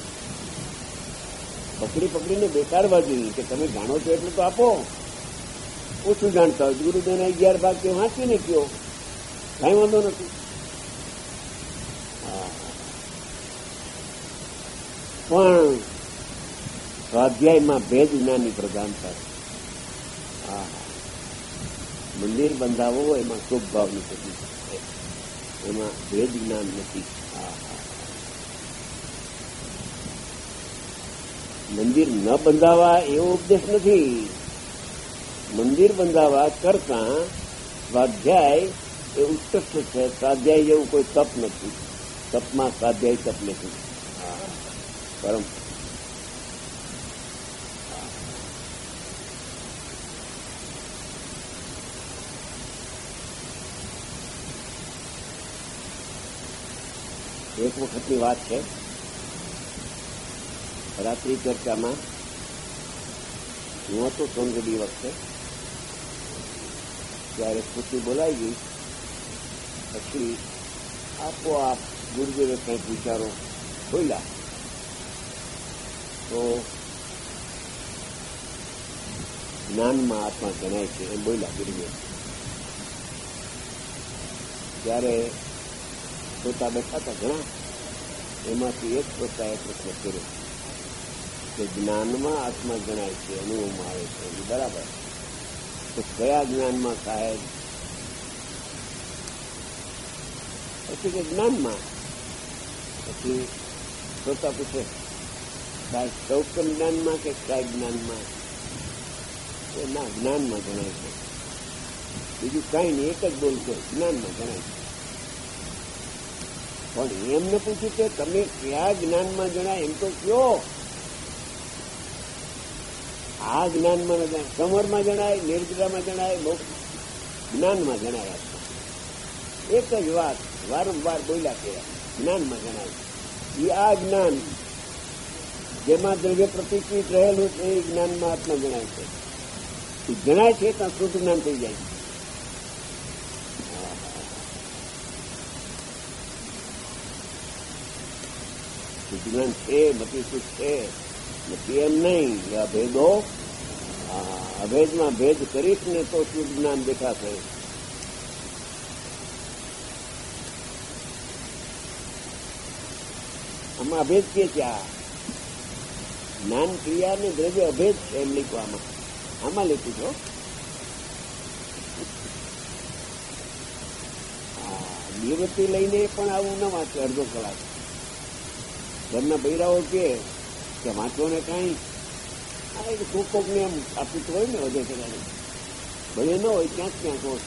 S2: પકડી પકડીને બેસાડવા જોઈએ કે તમે જાણો છો એટલું તો આપો. ઓછું જાણતા હોય ગુરુદેવને અગિયાર ભાગ કે વાંચીને કયો, કઈ વાંધો નથી. પણ સ્વાધ્યાયમાં ભેદ જ્ઞાનની પ્રધાનતા. હા, મંદિર બંધાવો એમાં શુભ ભાવની પ્રતિષ્ઠા છે, એમાં ભેદ જ્ઞાન નથી. મંદિર ન બંધાવા એવો ઉપદેશ નથી. મંદિર બંધાવા કરતા સ્વાધ્યાય એ ઉત્કૃષ્ટ છે. સ્વાધ્યાય જેવું કોઈ તપ નથી. તપમાં સ્વાધ્યાય તપ નથી. પરમ એક વખતની વાત છે. રાત્રિ ચર્ચામાં હું હતો સોનગઢી વખતે, ત્યારે ખુશી બોલાઈ ગઈ. પછી આપોઆપ ગુરુદેવે કંઈક વિચારો બોલ્યા તો જ્ઞાનમાં આત્મા જણાય છે એમ બોલ્યા ગુરુદેવ. ત્યારે શ્રોતા બેઠા હતા ઘણા, એમાંથી એક શ્રોતાએ પ્રશ્ન કર્યો કે જ્ઞાનમાં આત્મા જણાય છે, અનુભવમાં આવે છે, એ બરાબર, તો કયા જ્ઞાનમાં સાહેબ? પછી કે જ્ઞાનમાં. પછી શ્રોતા પૂછે સાહેબ સૌકમ જ્ઞાનમાં કે કાય જ્ઞાનમાં? ના, જ્ઞાનમાં જણાય છે. બીજું કાંઈ નહીં, એક જ બોલશો, જ્ઞાનમાં જણાય છે. પણ એમને પૂછ્યું કે તમે કયા જ્ઞાનમાં જણાય એમ તો કયો. આ જ્ઞાનમાં ન જણાય, સમરમાં જણાય, નિર્જરામાં જણાય, જ્ઞાનમાં જણાય. એક જ વાત વારંવાર બોલ્યા કે જ્ઞાનમાં જણાય. એ આ જ્ઞાન જેમાં દ્રવ્ય પ્રતિષ્ઠિત રહેલું છે એ જ્ઞાનમાં આત્મા જણાય છે. એ જણાય છે ત્યાં શુદ્ધ જ્ઞાન થઈ જાય છે. જ્ઞાન છે મતી સુખ છે નથી એમ નહીં. આ ભેદો, અભેદમાં ભેદ કરીશ ને તો શુદ્ધ જ્ઞાન દેખાશે. આમાં અભેદ કે છે. આ જ્ઞાન ક્રિયા ને દ્રવ્ય અભેદ છે એમ લખવામાં. આમાં લખ્યું છો નિવૃત્તિ લઈને પણ આવું ન વાંચે અડધો કલાક. ઘરના બૈરાઓ કે વાંચો ને કાંઈ કોક કોક ને એમ આપતું હોય ને વધે ચલાવે, ભલે ન હોય ક્યાંક ક્યાંક હોય.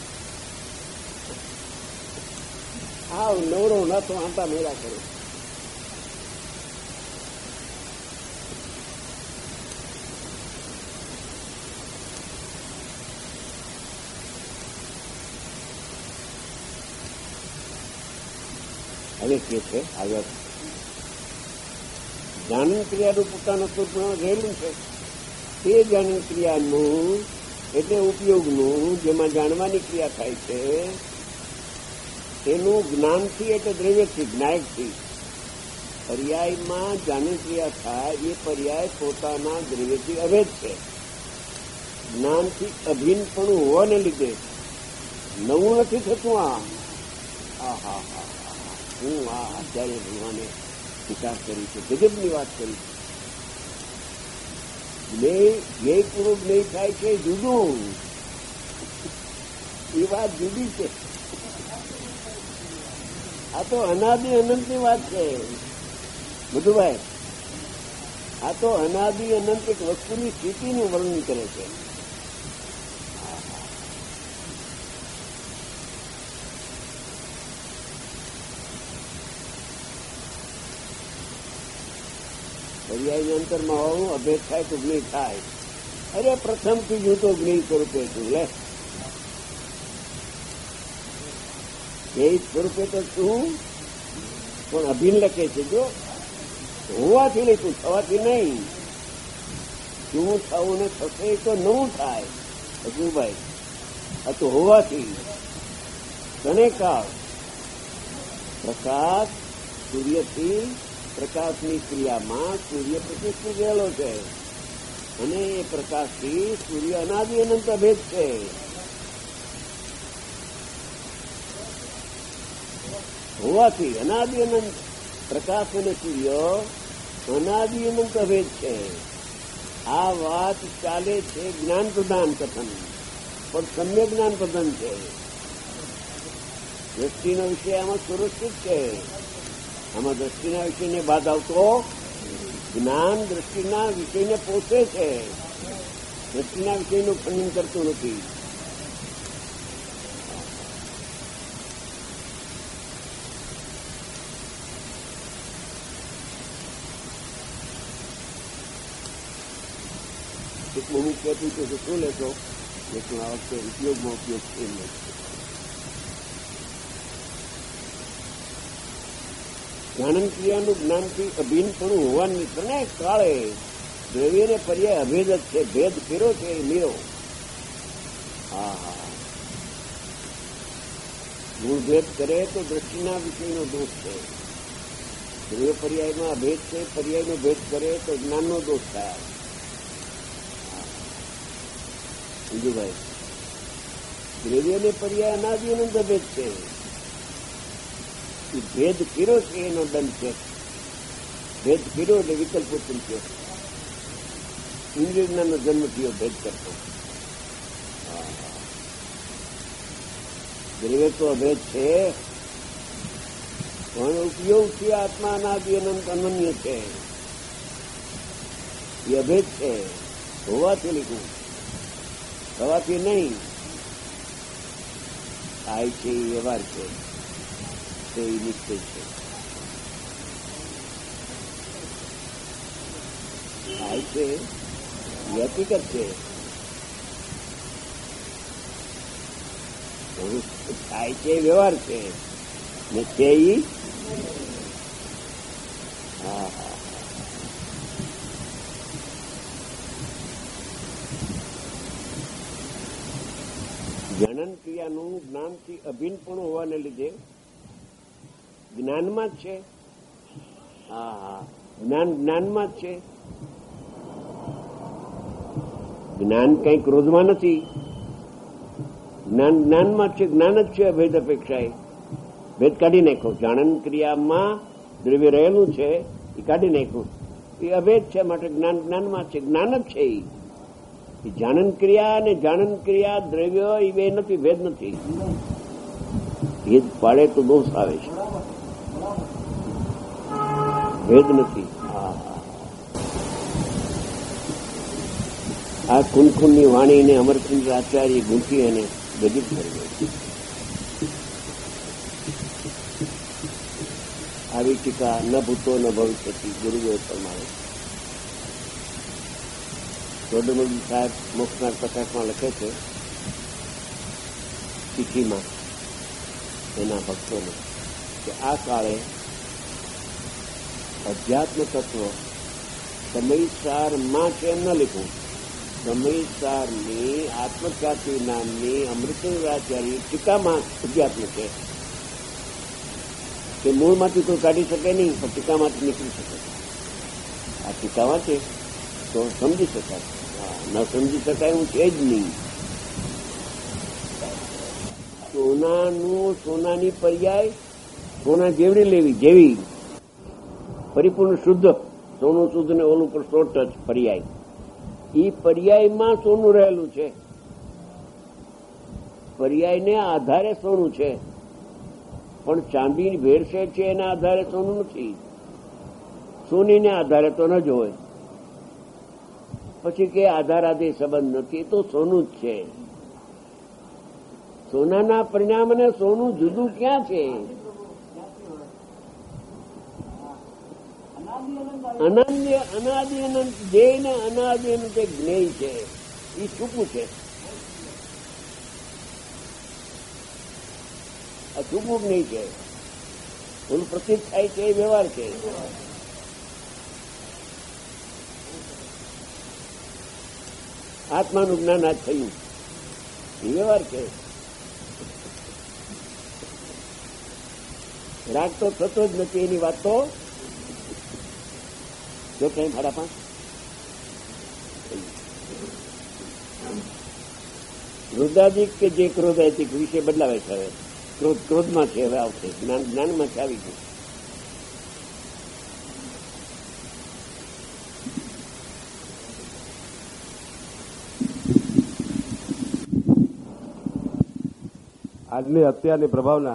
S2: આવ નવરો ન તો આંટા મેળા કરો. હવે કે છે આગળ જાનન ક્રિયાનું પોતાનું સ્વરૂપ રહેલું છે. તે જાનન ક્રિયાનું એટલે ઉપયોગનું, જેમાં જાણવાની ક્રિયા થાય છે, તેનું જ્ઞાનથી એટલે દ્રવ્યથી, જ્ઞાયકથી પર્યાયમાં જાનન ક્રિયા થાય એ પર્યાય પોતાના દ્રવ્યથી અભેદ છે. જ્ઞાનથી અભિન્નપણું હોવાને લીધે નવું નથી થતું. આ હા હા હું આ આચાર્ય ભગવાને વિચાર કરી છે, ગજબની વાત કરી છે. જ્ઞેયપૂર્વક જ્ઞેય થાય છે જુદું, એ વાત જુદી છે. આ તો અનાદિ અનંતની વાત છે મધુભાઈ. આ તો અનાદિ અનંત એક વસ્તુની સ્થિતિનું વર્ણન કરે છે. પર્યાયની અંતરમાં હોવું, અભેદ થાય તો જ્ઞેય થાય. અરે પ્રથમથી હું તો જ્ઞેય સ્વરૂપે છું. લે જ્ઞેય સ્વરૂપે તો છું, પણ અભિન્ન લખે છે. જો હોવાથી લઈશું, થવાથી નહીં. શું થવું ને થશે તો નવું થાય. હજુભાઈ આ તો હોવાથી. ઘણે કાળ પ્રકાશ સૂર્યથી, પ્રકાશની ક્રિયામાં સૂર્ય પ્રતિષ્ઠિત રહેલો છે, અને એ પ્રકાશથી સૂર્ય અનાદિ અનંત અભેદ છે. હોવાથી અનાદિ અનંત પ્રકાશ અને સૂર્ય અનાદિ અનંત અભેદ છે. આ વાત ચાલે છે જ્ઞાન પ્રદાન કથન. પણ સમ્યક જ્ઞાન પ્રધાન છે. દ્રષ્ટિનો વિષય આમાં સુરક્ષિત છે. આમાં દ્રષ્ટિના વિષયને બાદ આવતો જ્ઞાન દ્રષ્ટિના વિષયને પોષે છે. દ્રષ્ટિના વિષયનું ખંડન કરતું નથી. એક મમ્મી કહેતું હતું કે શું લેશો? લેશું આ વખતે ઉપયોગમાં ઉપયોગ છે. જ્ઞાનન ક્રિયાનું જ્ઞાનથી અભિન્નપણું હોવાની ત્રણેય કાળે દ્રવ્યને પર્યાય અભેદ જ છે. ભેદ ફેરો છે એ મીરો. હા હા મૂળ ભેદ કરે તો દ્રષ્ટિના વિષયનો દોષ છે. દ્રવ્ય પર્યાયમાં અભેદ છે. પર્યાયનો ભેદ કરે તો જ્ઞાનનો દોષ થાય. બીજું ભાઈ, દ્રવ્યને પર્યાય અનાદિ અનંત ભેદ છે. ભેદ ફીરો છે એનો દંડ છે. ભેદ ફીરો એટલે વિકલ્પ ઉત્પન્ન થયો. ઇન્દ્રિય જ્ઞાનનો જન્મ થયો ભેદ કરતો. દ્રવ્ય તો અભેદ છે, પણ ઉપયોગથી આત્મા અનાદિ અનંત અનન્ય છે. એ અભેદ છે હોવાથી લીધું, થવાથી નહીં. થાય છે એ વ્યવહાર છે, તે નિશ્ચય છે. થાય છે એ હકીકત છે. થાય છે એ વ્યવહાર છે ને છે એ હા હા જનન ક્રિયાનું જ્ઞાનથી અભિન્નપણું હોવાને લીધે જ્ઞાનમાં જ છે. હા હા જ્ઞાન જ્ઞાનમાં જ છે. જ્ઞાન કઈ ક્રોધમાં નથી. જ્ઞાન જ્ઞાનમાં જ છે. જ્ઞાન જ છે અભેદ અપેક્ષાએ. ભેદ કાઢી નાખ્યો. જાણન ક્રિયામાં દ્રવ્ય રહેલું છે એ કાઢી નાખ્યું. એ અભેદ છે માટે જ્ઞાન જ્ઞાનમાં છે. જ્ઞાન જ છે એ જાણન ક્રિયા અને જાણન ક્રિયા દ્રવ્ય એ બે નથી. ભેદ નથી. ભેદ પાડે તો દોષ આવે છે. ભેદ નથી. આ કુનખુનની વાણીને અમરચંદ્ર આચાર્ય ગૂંથી અને ગજિત કરી ગઈ. આવી ટીકા ન ભૂતો ન ભવિષ્યથી ગુરુએ ફરમાવે. ચોડમલજી સાહેબ મોક્ષનાથ પ્રકાશમાં લખે છે ચિઠ્ઠીમાં એના ભક્તોને કે આ કાળે અધ્યાત્મ તત્વ સમયસારમાં છે એમ ન લીધું. સમયસારની આત્મખ્યાતિ નામની અમૃતચંદ્રાચાર્ય ટીકામાં અધ્યાત્મ છે કે મૂળમાંથી કોઈ કાઢી શકે નહીં, પણ ટીકામાંથી નીકળી શકે. આ ટીકામાં છે તો સમજી શકાય. ન સમજી શકાય હું છે જ નહીં. સોનાનું સોનાની પર્યાય સોના જેવડી લેવી જેવી પરિપૂર્ણ શુદ્ધ સોનું શુદ્ધ ને ઓલું પર સો ટચ પર્યાય. એ પર્યાયમાં સોનું રહેલું છે. પર્યાયને આધારે સોનું છે, પણ ચાંદી ભેળસેળ છે એના આધારે સોનું નથી. સોનીને આધારે તો ન જ હોય. પછી કે આધાર આદિ સંબંધ નથી, તો સોનું જ છે. સોનાના પરિણામ અને સોનું જુદું ક્યાં છે? અનન્ય અનાદિ અનંત જે ને અનાદિ અનંત જ્ઞેય છે એ છૂપું છે. આ છૂપું જ્ઞેય છે. ઓલું પ્રસિદ્ધ થાય છે એ વ્યવહાર છે. આત્માનું જ્ઞાન આજ થયું એ વ્યવહાર છે. રાગ તો થતો જ નથી એની વાત તો જો કઈ ભાડા પાંચ ક્રોધાધિક કે જે ક્રોધાધિક વિશે બદલાવે છે. હવે ક્રોધ ક્રોધમાં છે, હવે આવશે જ્ઞાન જ્ઞાનમાં છે. આવી ગયું.
S3: આજની અત્યારની પ્રભાવના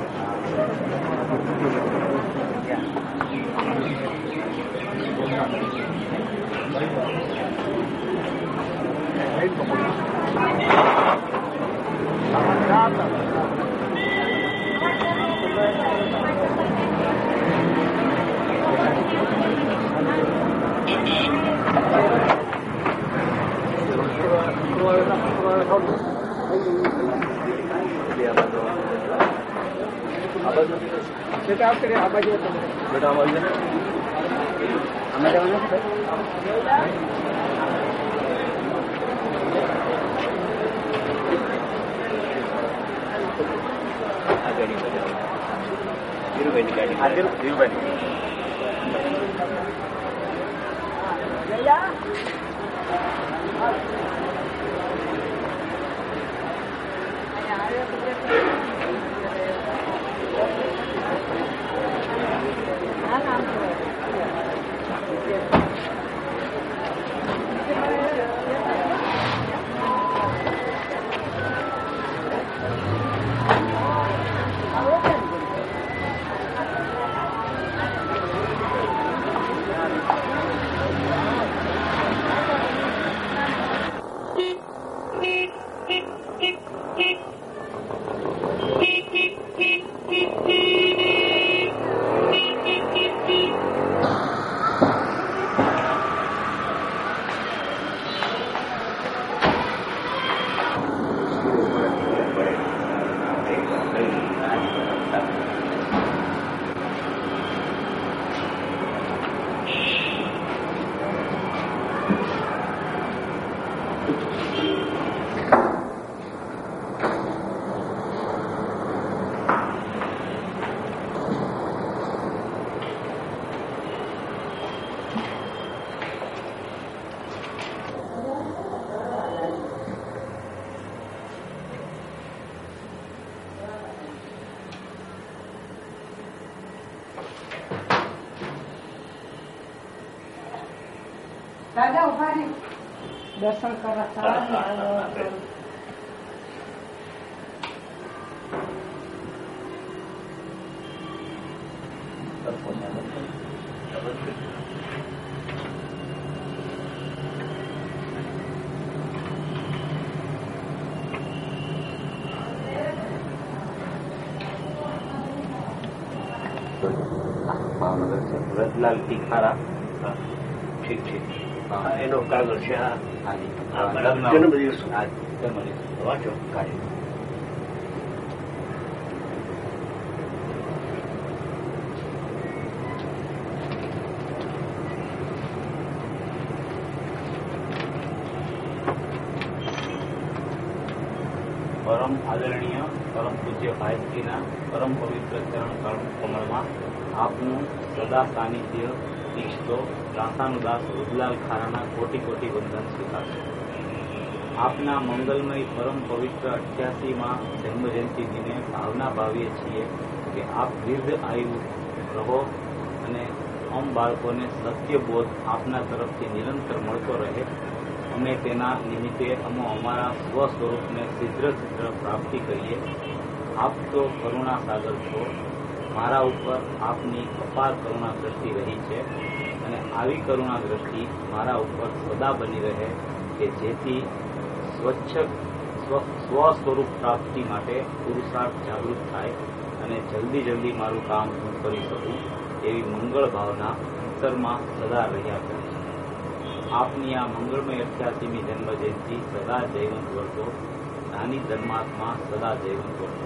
S4: દાદા ઉભા રહી દર્શન કરવા
S1: ભાવનગર છે વ્રજલાલ તીખારા.
S2: ઠીક ઠીક એનો કાગળ છે.
S1: હાજી
S2: જન્મદિવસ
S1: જન્મદિવસ
S2: વાંચો કાઢી.
S1: પરમ આદરણીય પરમ પૂજ્ય ભાઈશ્રીના પરમ પવિત્ર ચરણ કમળમાં આપનું સદા સાનિધ્ય દીક્ષતો દાસાનુદાસ રુદલાલ ખારાના કોટી કોટી વંદન સ્વીકારશો. આપના મંગલમય પરમ પવિત્ર અઠ્યાસીમાં જન્મજયંતિ દિને ભાવના ભાવીએ છીએ કે આપ દીર્ઘ આયુ રહો અને અમ બાળકોને સત્યબોધ આપના તરફથી નિરંતર મળતો રહે. અમે તેના નિમિત્તે અમો અમારા સ્વ સ્વરૂપને શીઘ્ર શીઘ્ર પ્રાપ્તિ કરીએ. આપ તો કરુણા સાગર છો. મારા ઉપર આપની અપાર કરુણા દ્રષ્ટિ રહી છે અને આવી કરુણા દ્રષ્ટિ મારા ઉપર સદા બની રહે કે જેથી સ્વચ્છ સ્વ સ્વરૂપ પ્રાપ્તિ માટે પુરુષાર્થ જાગૃત થાય અને જલ્દી જલ્દી મારું કામ હું કરી શકું એવી મંગળ ભાવના અંતરમાં સદા રહ્યા કરે છે. આપની આ મંગળમય અઠ્યાસીમી જન્મ જયંતિ સદા જયવંત વર્તો. નાની ધર્માત્મા સદા જયવંત વર્તો.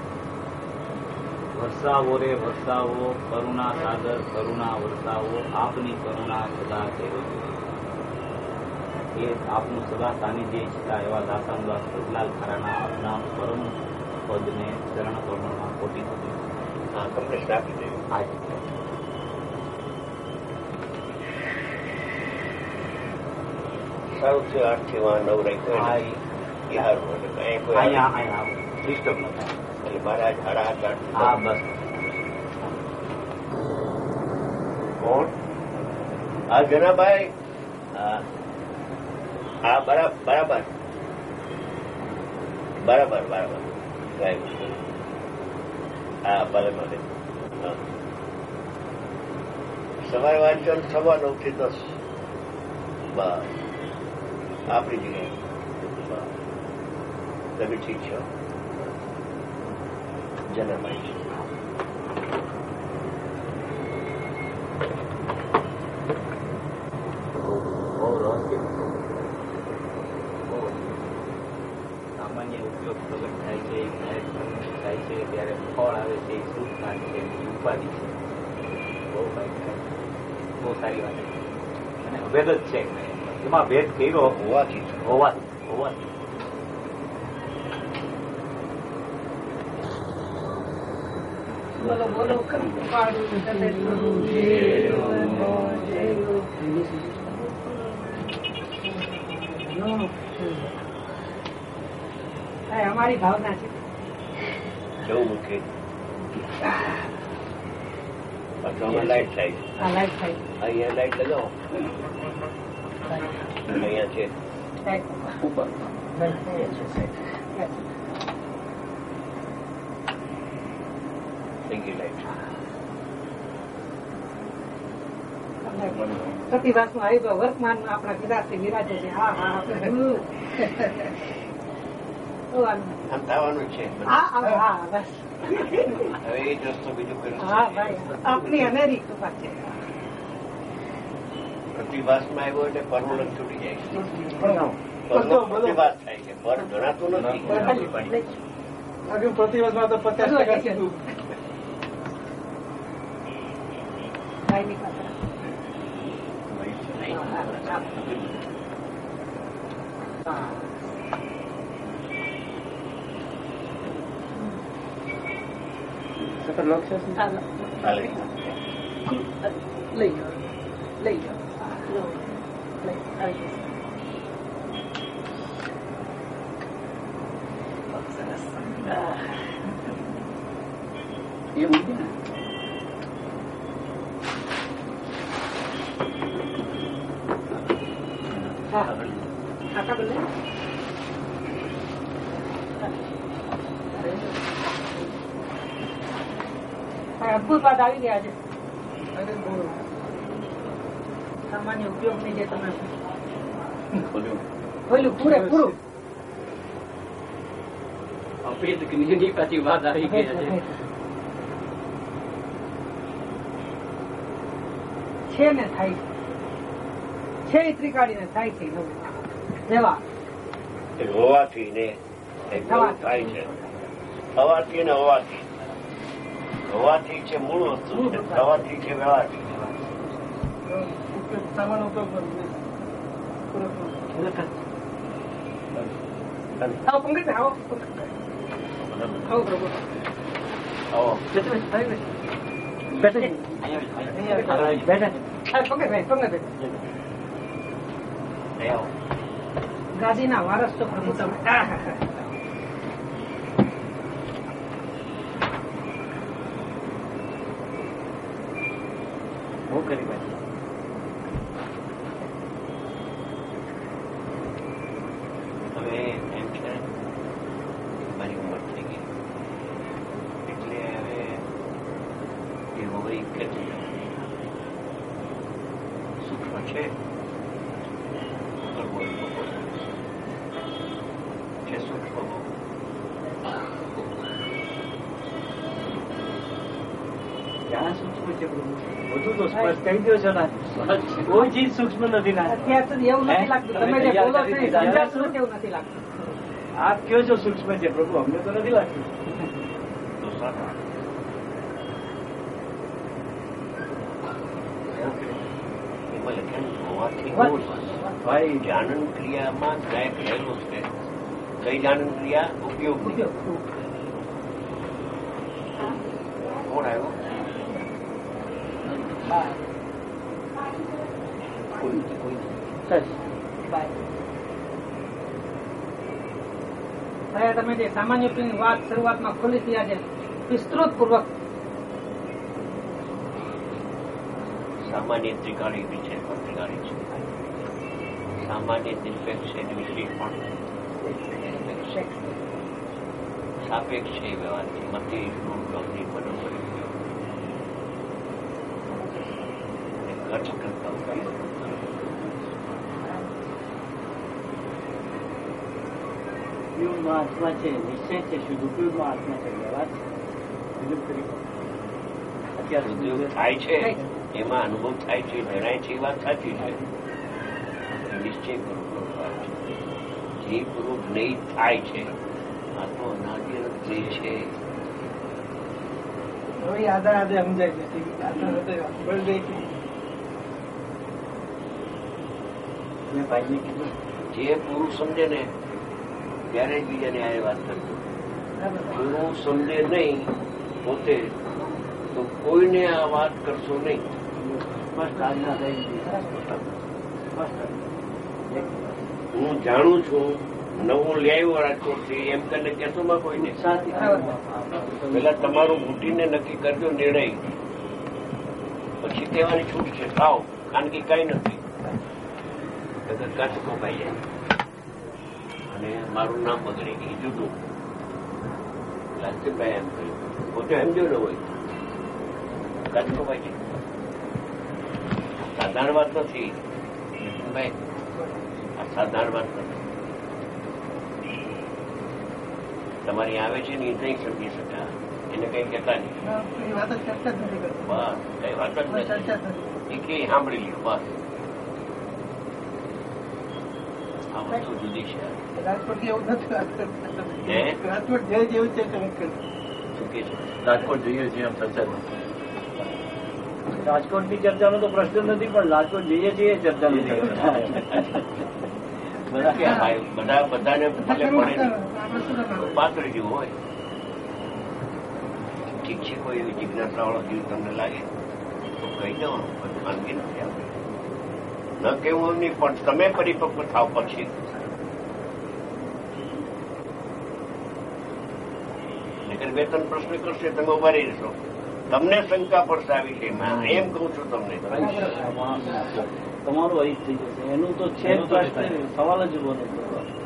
S1: વરસાવો રે વરસાવો કરુણા સાગર કરુણા વરસાવો. આપની કરુણા સદા જયવંત એ આપનું સદા સાનિધ્ય ઈચ્છતા એવા દાસાનુદાસ રુદલાલ ખારાના આપના પરમ પદને ચરણ કમળમાં કોટી કોટી
S2: હા કમ્પ્લેટ આપી દે.
S1: આજે
S2: સારું છે. આઠ થી વાં નવ રાખ્યો
S1: અહીંયા અહીંયા ડિસ્ટર્બ ન થાય
S2: એટલે મારા સાડા આઠ આઠ.
S1: હા બસ.
S2: કોણ? હા જનાભાઈ. હા હા બરાબર બરાબર બરાબર બરાબર. હા ભલે ભલે. સવારે વાંચન સવા નવ થી દસ બસ આપણી જગ્યાએ તમે ઠીક છો? જનાભાઈ છે.
S1: સામાન્ય ઉપયોગ પ્રગટ થાય છે, થાય છે ત્યારે ફળ આવે છે, એ સુખ થાય છે, ઉપાધિ છે. બહુ બહુ સારી વાત છે અને અભેદ જ છે. એમાં ભેદ કર્યો
S2: હોવાથી
S1: હોવાથી હોવાથી
S4: બોલો બોલો કૃપાળુ જગતગુરુ દેવનો જય. હા, અમારી ભાવના છે.
S2: જવું મૂકે પાછું લાઈટ થાય છે.
S4: આ લાઈટ થાય
S2: અહીંયા લાઈટ લગાવો. અહીંયા છે
S4: ઉપર
S2: થઈ લાઈટ.
S4: પ્રતિભાસ નું આવ્યું વર્તમાન આપણા વિરાજે વિરાજે છે. હા હા
S2: આમ થવાનું છે.
S4: હા હા બસ.
S2: હવે એ જ રસ્તો બીજું કર્યું.
S4: હા ભાઈ, આપની અનેરી કૃપા છે.
S2: પ્રતિભાસમાં આવ્યો એટલે પરમલક છૂટી જાય છે. પ્રતિભાસ થાય છે, પર ગણાતું નથી.
S3: પ્રતિભાસમાં તો પચાસ ટકા સીધું.
S2: ચાલે.
S4: લઈ જાઓ લઈ જાઓ અદભુત વાત આવી ગયા છે. સામાન્ય ઉપયોગની જે તમે ખોલ્યું પૂરેપૂરું
S1: અભેદ જ્ઞાની પાછી વાત આવી ગઈ છે.
S4: છે ને થાય છે એ ત્રિકાળીને થાય છે જેવા
S2: હોવાથી ને થાય છે. હવાથી ને હોવાથી. હોવાથી છે મૂળ વસ્તુ, થવાથી છે વ્યવહારથી.
S3: સામાન ઉપયોગ
S4: આવો પંકજ આવો આવો પ્રભુ
S2: આવો
S4: બેઠે પંકજ ભાઈ પંકજ ગાદીના વારસ તો પ્રભુ તમે.
S1: હું કરી પાછી
S2: હવે એમ છે મારી ઉંમર થઈ ગઈ એટલે હવે એ હવે કેટલી સૂક્ષ્મ છે છે સૂક્ષ્મ
S3: ક્યાં સૂક્ષ્મ છે પ્રભુ? બધું તો સ્પષ્ટ કહી દો છો ને. કોઈ ચીજ સૂક્ષ્મ નથી ના.
S4: અત્યાર સુધી એવું નથી લાગતું તમે જે બોલો છો એ સમજાતું નથી એવું નથી લાગતું.
S3: આપ કયો છો સૂક્ષ્મ છે પ્રભુ? અમને તો નથી લાગતું.
S2: એમાં લખ્યા હોવાથી
S3: ભાઈ
S2: જાનન ક્રિયામાં ક્યાંક રહેલું છે. કઈ જાનન ક્રિયા? ઉપયોગ. કોણ આવ્યો?
S4: તમે જે સામાન્ય ઉપયોગની વાત શરૂઆતમાં ખોલી હતી આજે વિસ્તૃત પૂર્વક
S2: સામાન્ય ત્રિકાળી બી છે, પણ ત્રિકાળી છે. સામાન્ય નિરપેક્ષ છે, વિશેષ પણ સાપેક્ષ છે વ્યવહાર છે મતે લોકની બરોબર ખર્ચ કરતા હોય
S3: ઉપયોગમાં આત્મા છે, નિશ્ચય છે, શુદ્ધ ઉપયોગમાં આત્મા છે, વ્યવહાર અત્યારે
S2: ઉદ્યોગ થાય છે એમાં અનુભવ થાય છે જણાય છે એ વાત સાચી છે નિશ્ચય પૂર્વક વાત છે જે પૂર્વક નહીં થાય છે આ તો અનાદિ છે
S4: હવે આધા આધે સમજાય છે
S3: મેં ભાઈને કીધું
S2: જે પુરુષ સમજે ને ત્યારે જ બીજાને આ વાત કરજો પુરુષ સમજે નહીં પોતે તો કોઈને આ વાત કરશો નહીં
S3: સ્પષ્ટ આજ્ઞા થઈ ગઈ સ્પષ્ટ
S2: હું જાણું છું નવું લ્યાયો રાજકોટથી એમ કરીને કહેશો માં કોઈને પેલા તમારું ઘૂંટીને નક્કી કરજો નિર્ણય પછી કહેવાની છૂટ છે ખાઓ કારણ કે કઈ નથી કચ્છ કપાઈ જાય અને મારું નામ બગડી ગયું જુદું લાલચંદભાઈ એમ કહ્યું પોતે સમજો ન હોય કચ્છ કપાઈ જાય સાધારણ વાત નથી ભાઈ આ સાધારણ વાત નથી તમારી આવે છે ને એ નહીં સમજી શક્યા એને કઈ કહેતા નહીં બસ કઈ વાત જ નથી એ કે સાંભળી લ્યો બસ આ વસ્તુ જુદી છે
S4: રાજકોટ એવું નથી રાજકોટ જે જેવું છે
S2: શું કે છે
S1: રાજકોટ જઈએ છીએ એમ ચર્ચા
S3: રાજકોટની ચર્ચાનો તો પ્રશ્ન નથી પણ રાજકોટ જઈએ છીએ એ ચર્ચા નથી
S2: બધા બધાને ભલે પડે પાત્ર જેવું હોય ઠીક છે કોઈ એવી જિજ્ઞાસા વાળો જીવ તમને લાગે તો કહી દેવાનું પણ ખાનગી નથી આપણે ન કેવું નહીં પણ તમે પરિપક્વ થાવ પછી નકર બે ત્રણ પ્રશ્ન કરશે તમે ઉભા રહી જશો તમને શંકા પડશે આ વિષયમાં એમ કહું છું તમને
S3: તમારું અહિત થઈ જશે એનું તો છે જ પ્રશ્ન સવાલ જ ઉભો નથી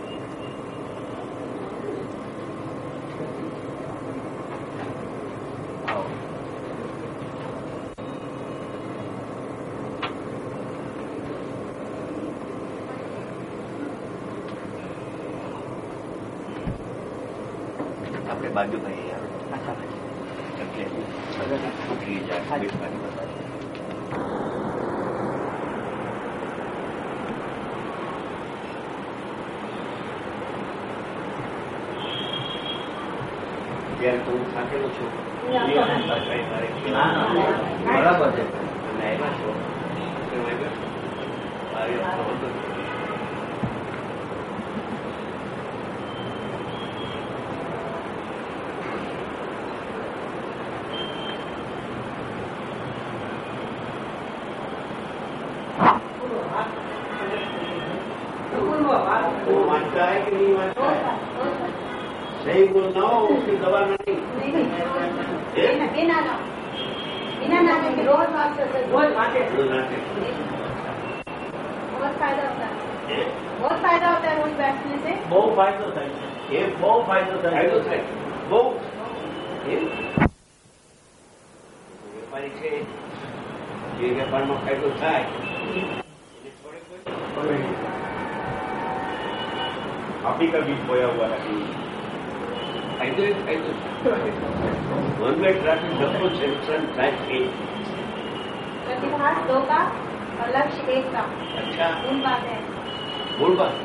S2: આપણે બાજુ ભાઈ એટલે ઉઠી જાય બેસવાની બધા ત્યારે તો હું થાકેલો છું
S1: બરાબર છે
S2: તમે આવ્યા છો वांचता है कि नहीं वांचता है सही बोलना हो उसकी दवा नहीं
S5: बिना ना बिना ना रोज रोज बहुत फायदा होता है बहुत फायदा होता है रोज बैठने से
S3: બહુ ફાયદો થાય છે એ બહુ ફાયદો થાય
S2: फायदो થાય બહુ વેપારી છે જે વેપારમાં ફાયદો થાય એને થોડે કોઈ
S1: आप ही का बीज बोया हुआ है
S2: फायदो ही फायदो वन वे ट्रैफिक सबको सेक्शन થાય છે
S5: प्रतिभास दो का और लक्ष्य एक का
S2: अच्छा
S5: मूल बात है
S2: मूल बात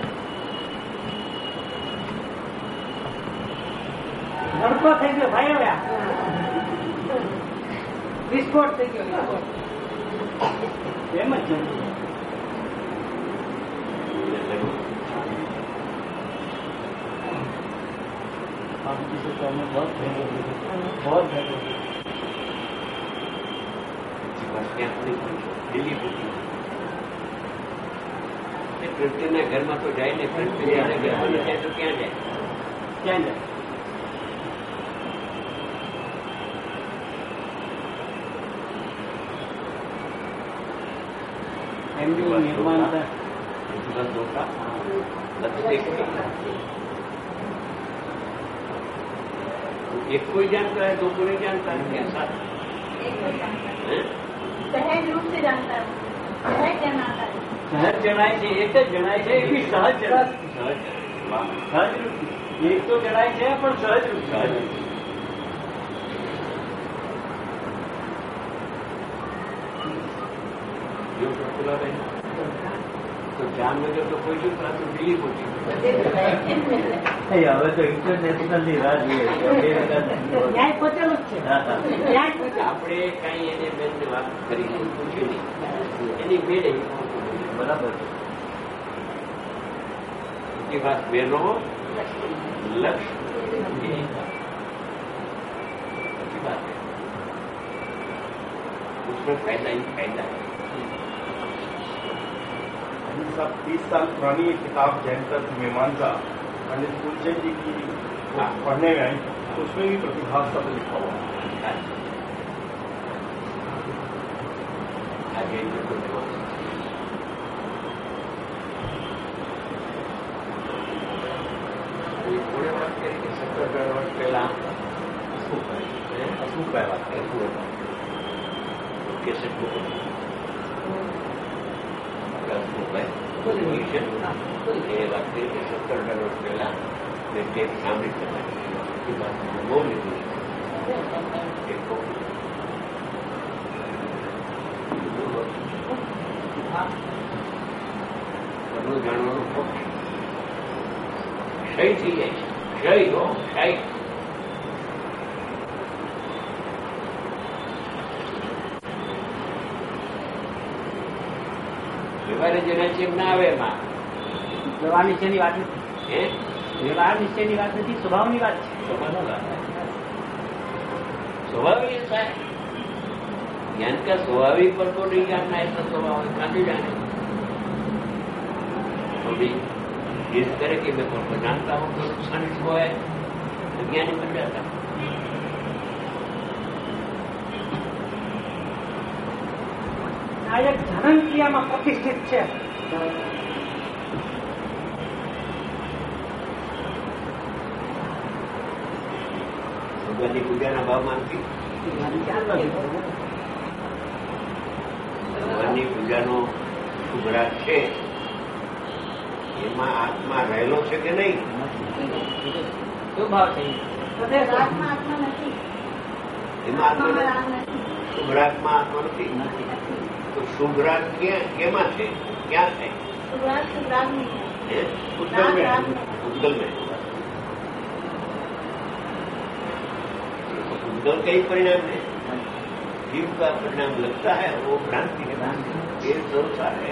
S4: ભડકો થઈ ગયો ભાઈ હવે વિસ્ફોટ થઈ ગયો
S3: એમ જ છે आपकी सरकार में बहुत बहुत
S2: દિલ્હી પ્રતિના ઘરમાં તો જાય ને ઘરમાં જાય તો ક્યાં જાય
S3: ક્યાં જાય એમનું નિર્માણ
S2: ધોકા લક્ષ્ય एक कोई जानता है, दो को नहीं जानता है, क्या साथ
S5: एक को जानता है,
S2: है?
S5: सहज रूप से जानता है, सहज जनाता है.
S3: સહજ જણાય છે, એક જ જણાય છે, એ બી સહજ જણાય.
S2: સહજ વાહ.
S3: સહજ રૂપ. એક તો જણાય છે પણ સહજ રૂપ.
S2: સહજ જો પ્રફુલ્લાબેન તો જામનગર તો કોઈ શું પાછું દિલ્હી પહોંચી
S3: હવે તો ઇન્ટરનેશનલ ની રાહ જોઈએ છે.
S4: ન્યાય પહોંચેલો જ છે. ન્યાય પહોંચેલો.
S2: આપણે કઈ એને બેન વાત કરી પૂછ્યું નહીં, એની બેડે
S3: બરાબર છે.
S2: એ વાત બેનો લક્ષ बात है, उसमें फायदा ही फायदा है.
S6: सब तीस साल पुरानी एक किताब जैन तत्व मीमांसा पंडित फूलचंद जी की पढ़ने में आई, तो उसमें भी प्रतिभा शब्द लिखा हुआ है.
S2: आगे थोड़े बात करेंगे सत्तर वर्ष पहला શું કહેવાય કેસે એ વાત કરી કે સત્તર વર્ષ પહેલા મેં ટેપ સાંભળી શકાય બહુ લીધું બધું જાણવાનું ક્ષય થઈ જાય છે. ક્ષય હો ક્ષય. વ્યવહારે જેના છે એમ ના આવે એમાં.
S4: વ્યવહાર નિશ્ચયની વાત નથી.
S2: હે
S4: વ્યવહાર નિશ્ચયની વાત નથી, સ્વભાવની વાત છે.
S2: स्वाभाविक ऐसा है, ज्ञान का स्वाभाविक पर तो नहीं जानना है, तो स्वाभाविक कहाँ से जाने. तो भी जिस तरह के मैं पर जानता हूँ तो नुकसान इसको है, ज्ञानी बन जाता है.
S4: આ એક જનન ક્રિયામાં પ્રતિષ્ઠિત છે.
S2: ભગવાનની પૂજાના ભાવમાં નથી. ભગવાનની પૂજાનો શુભરાગ છે એમાં આત્મા રહેલો છે કે નહીં?
S4: શું ભાવ છે?
S5: રાગમાં આત્મા નથી,
S2: એમાં આત્મા
S5: આત્મામાં
S2: નથી.
S5: રાગ નથી.
S2: શુભરાગમાં આત્મા નથી. તો શુભરાગ ક્યાં કેમાં છે? ક્યાં છે?
S5: शुभराग शुभराग नहीं है,
S2: હે?
S5: राग
S2: ઉદ્ગલ
S5: राग
S2: में.
S5: में.
S2: उद्गल में. उद्गल का ही परिणाम है. जीव का परिणाम लगता है वो भ्रांति है. ये संसार है,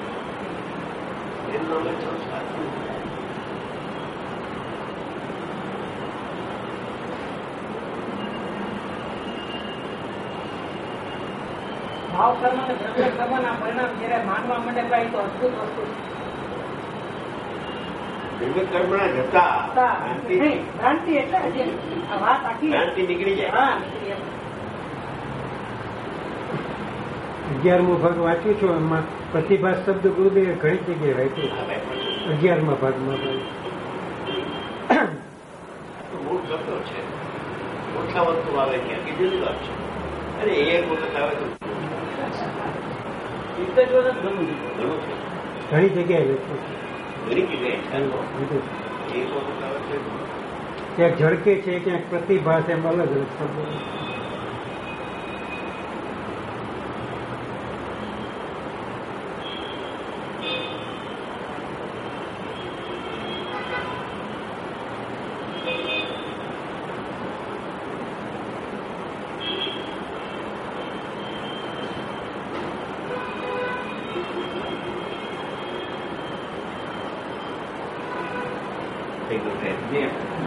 S2: ये नॉलेज संसार है.
S4: ભાવ કર્મ અને દ્રવ્ય કર્મના પરિણામ જયારે માનવા માંડે ભાઈ તો અદભુત વસ્તુ
S2: દ્રવ્ય કર્મના જતા ભ્રાંતિ
S4: નહીં. ભ્રાંતિ એટલે જે આ વાત આખી
S2: ભ્રાંતિ નીકળી જાય.
S4: હા,
S7: અગિયારમો ભાગ વાંચ્યું છું, એમાં પ્રતિભા શબ્દ ગુરુદેવે ઘણી જગ્યાએ વાંચ્યું.
S2: હવે પછી
S7: અગિયારમા ભાગમાં
S2: તો મૂળ શબ્દો છે. ઓછા વસ્તુ આવે ત્યાં કે જુદી વાત છે. અરે એક વખત આવે તો
S3: એક જ વખત ઘણું છે.
S2: ઘણું છે.
S7: ઘણી જગ્યાએ લખ્યું
S2: ઘણી જગ્યાએ છે.
S7: છે.
S2: એક વખત આવે છે.
S7: ક્યાંક ઝડકે છે, ક્યાંક પ્રતિભા છે, એમ અલગ અલગ શબ્દો.
S2: થઈ ગયું છે. જે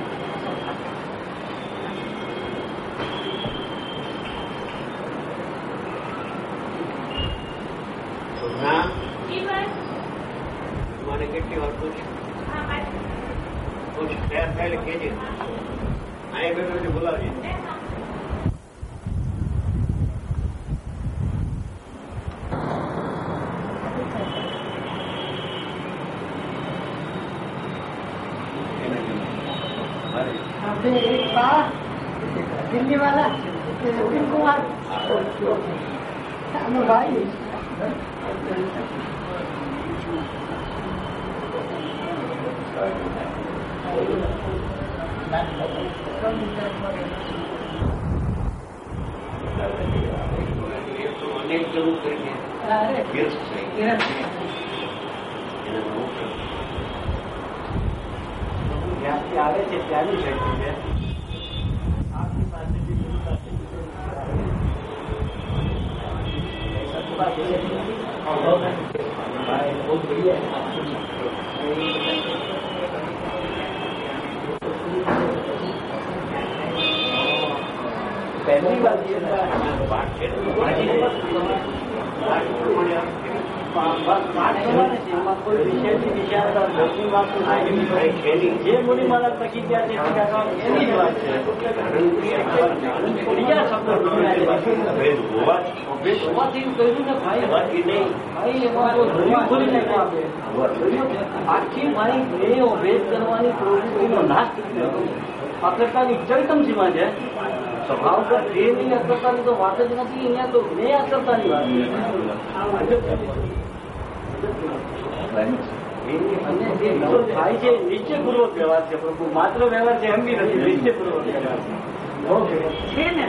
S2: શોભના
S5: जी बस.
S2: મને કેટલી વાર પૂછ
S5: हाँ, बस.
S2: પૂછ તૈયાર થાય એટલે કહેજે. અહીં બેઠો છે બોલાવજે.
S4: અભિનેતા दिल्ली वाला सुनील कुमार भाई
S2: અનેક જરૂર કરીને
S3: જ્યાંથી આવે છે ત્યાંની શક્તિ છે. આપની પાસે બહુ બઢિયા. પહેલી વાત એ કોઈ વિષયની વિચારતા જે મુનિ મારા તકી ગયા છે એની જ વાત છે. બીજા શબ્દો હોવાથી કહ્યું ને ભાઈ ભાઈ એમાં તો દરિયો ખોલી નાખ્યો. આપણે આખી મારી જ્ઞેયો ભેદ કરવાની પ્રવૃત્તિનો નાશ કરી નાખ્યો. આ પ્રકારની ચરિતમ સીમા છે. સ્વભાવ પર દેહની અસરતાની તો વાત જ નથી. અહીંયા તો જ્ઞેય અસરતાની વાત છે. અને જે નવો થાય છે નિશ્ચયપૂર્વક વ્યવહાર છે. પ્રભુ માત્ર વ્યવહાર છે એમ બી નથી. નિશ્ચયપૂર્વક વ્યવહાર
S4: છે ને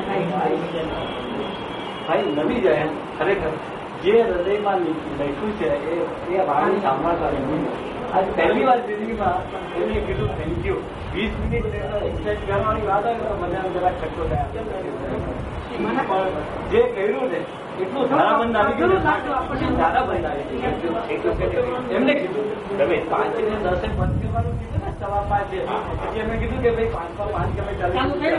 S3: ભાઈ નવી જાય ખરેખર જે હૃદયમાં લખ્યું છે એ વાણી સાંભળતા આજ પહેલી વાર જિંદગીમાં એમને કીધું થેન્ક યુ. વીસ મિનિટ એક્સરસાઇઝ કરવાની વાત આવે તો મને જરાક ખટકો થયા. જે કર્યું ને એટલું ધારાબંધ આવી ગયું. પછી ધારાબંધ આવી ગયું. એમને કીધું તમે પાંચ ને દસેક બંધ કરવાનું કીધું ને સવા પાંચ. પછી એમને કીધું કે ભાઈ પાંચમાં પાંચ તમે ચાલીસ એટલે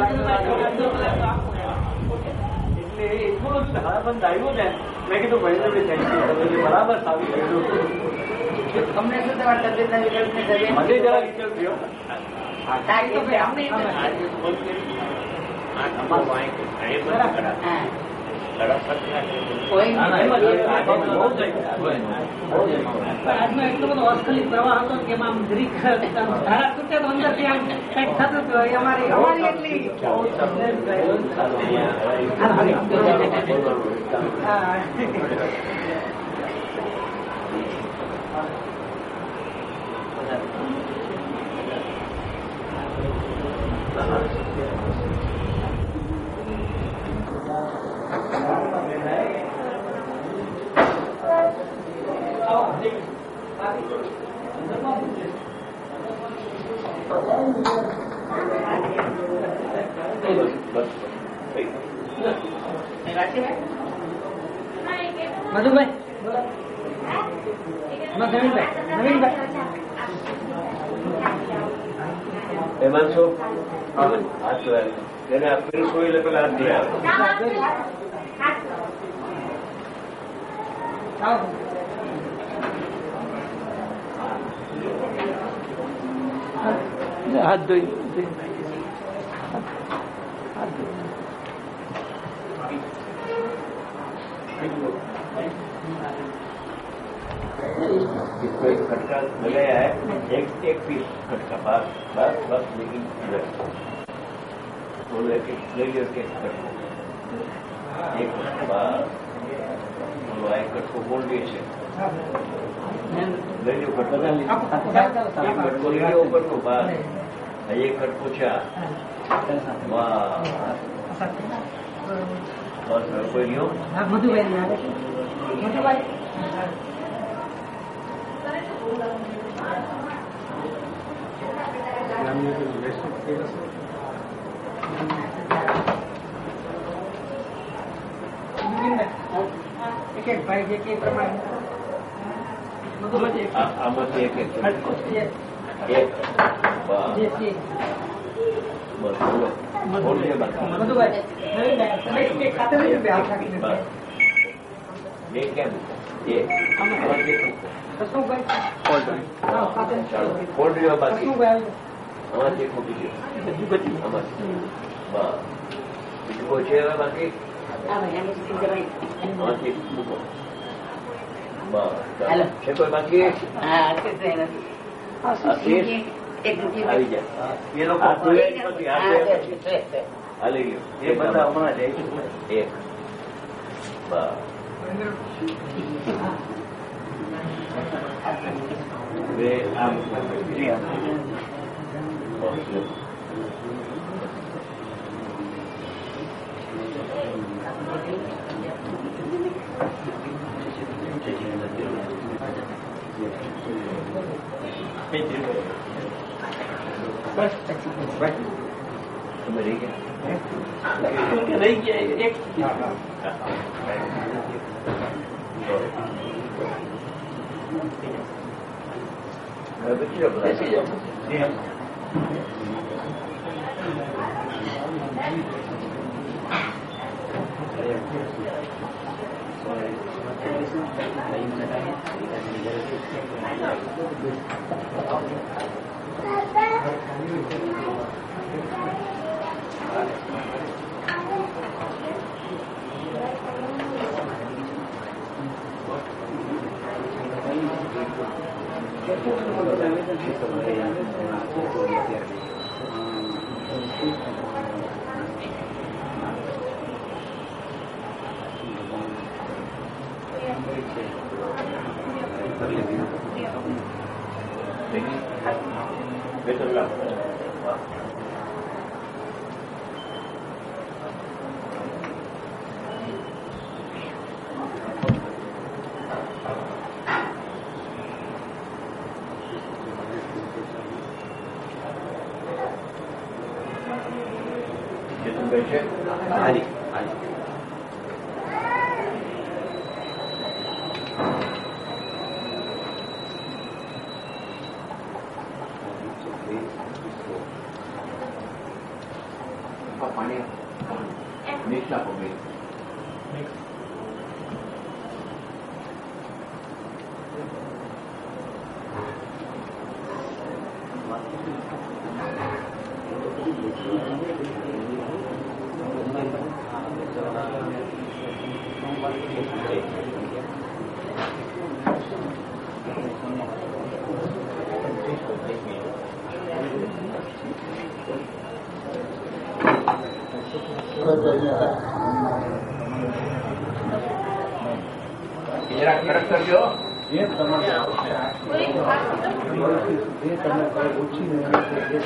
S3: એટલું બધું ધારાબંધ આવ્યું ને. મેં કીધું ભાઈ થેન્ક યુ બરાબર સારું કર્યું.
S4: તમને શું તમારા તબિયતના વિકલ્પને
S3: મને જરા વિકલ્પ થયો.
S4: આજનો એટલો બધો અસ્ખલિત પ્રવાહ હતો કે એમાં જરીક ધારા તૂટે તો અંદરથી આમ કંઈક થતું હતું. અમારી અમારી એટલી મધુભાઈ નવીનભાઈ નવીનભાઈ
S2: એમાં શું હાથ તેને આપેલું શું એટલે પેલા હાથ નહીં આવે.
S3: હાથ ધોઈ
S2: इसको एक खटका लगाया है. एक एक पीस खटका बस बस बस लेकिन वो लेके ले लियो के खटको एक बस बोलो एक खटको बोल दिए છે. ले लियो खटको एक खटको ले लियो ऊपर को बस एक खटको છે. वाह बस कोई लियो
S4: મધુભાઈ મધુભાઈ એક એક ભાઈ જે કે પ્રમાણે
S2: આમાંથી એક એક એક
S4: જે છે
S2: બસ બોલો બોલીએ બાકી
S4: મધુભાઈ નવીનભાઈ તમે એક ખાતે લઈ બે હાથ રાખીને
S2: ये क्या ये
S4: કશુંભાઈ હા ખાતે
S2: फोल्ड लियो बाकी
S4: કશુંભાઈ
S2: आवाज देखो बीजू आवाज बस बीजू को છે હવે બાકી आवाज देख મૂકો બસ
S4: હેલો
S2: છે કોઈ બાકી
S4: હા
S2: આશીષ આવી જાય ये लोग हाथ धोए પછી हाथ धोए પછી હાલી ગયો
S3: એ બધા હમણાં જાય છે.
S2: એક બસ બે આમ તમે રહી ગયા
S3: રહી ગયા એક બેસી જાઓ.
S2: હારી હારી પાણી મિક્સ નાખો મિક્સ જરાક કડક કરજો.
S3: એ તમારે એ તમે કોઈ ઓછી નથી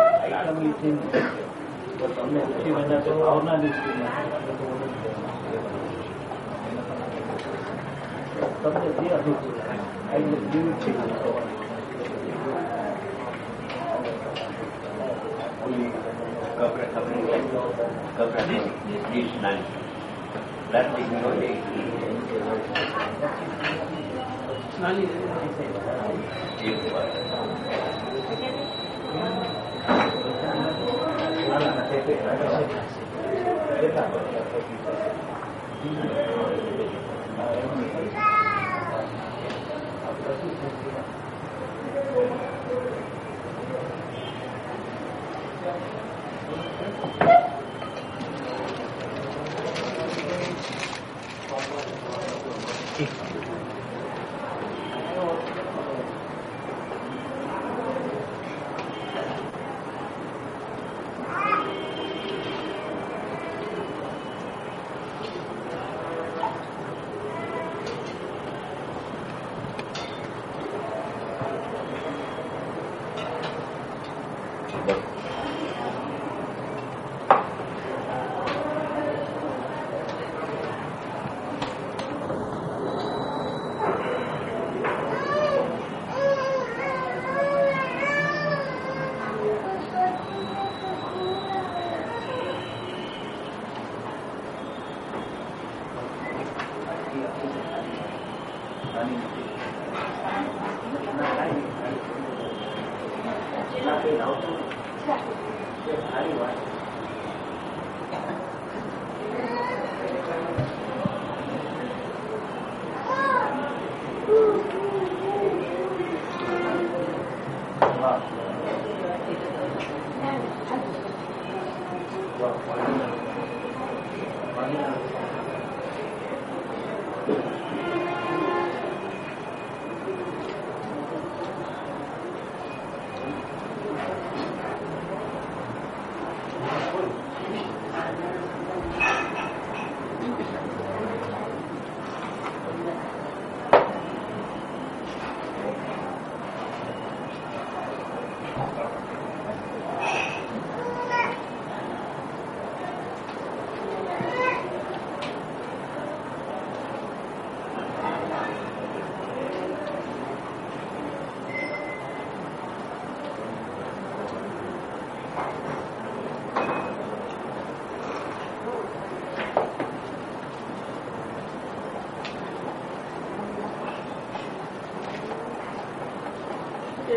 S3: તો તમને ઓછી બન્યા તો ભાવના દૃષ્ટિમાં તમને જે અનુકૂળ એટલે જેવું છે
S2: પ્લાસ્ટિક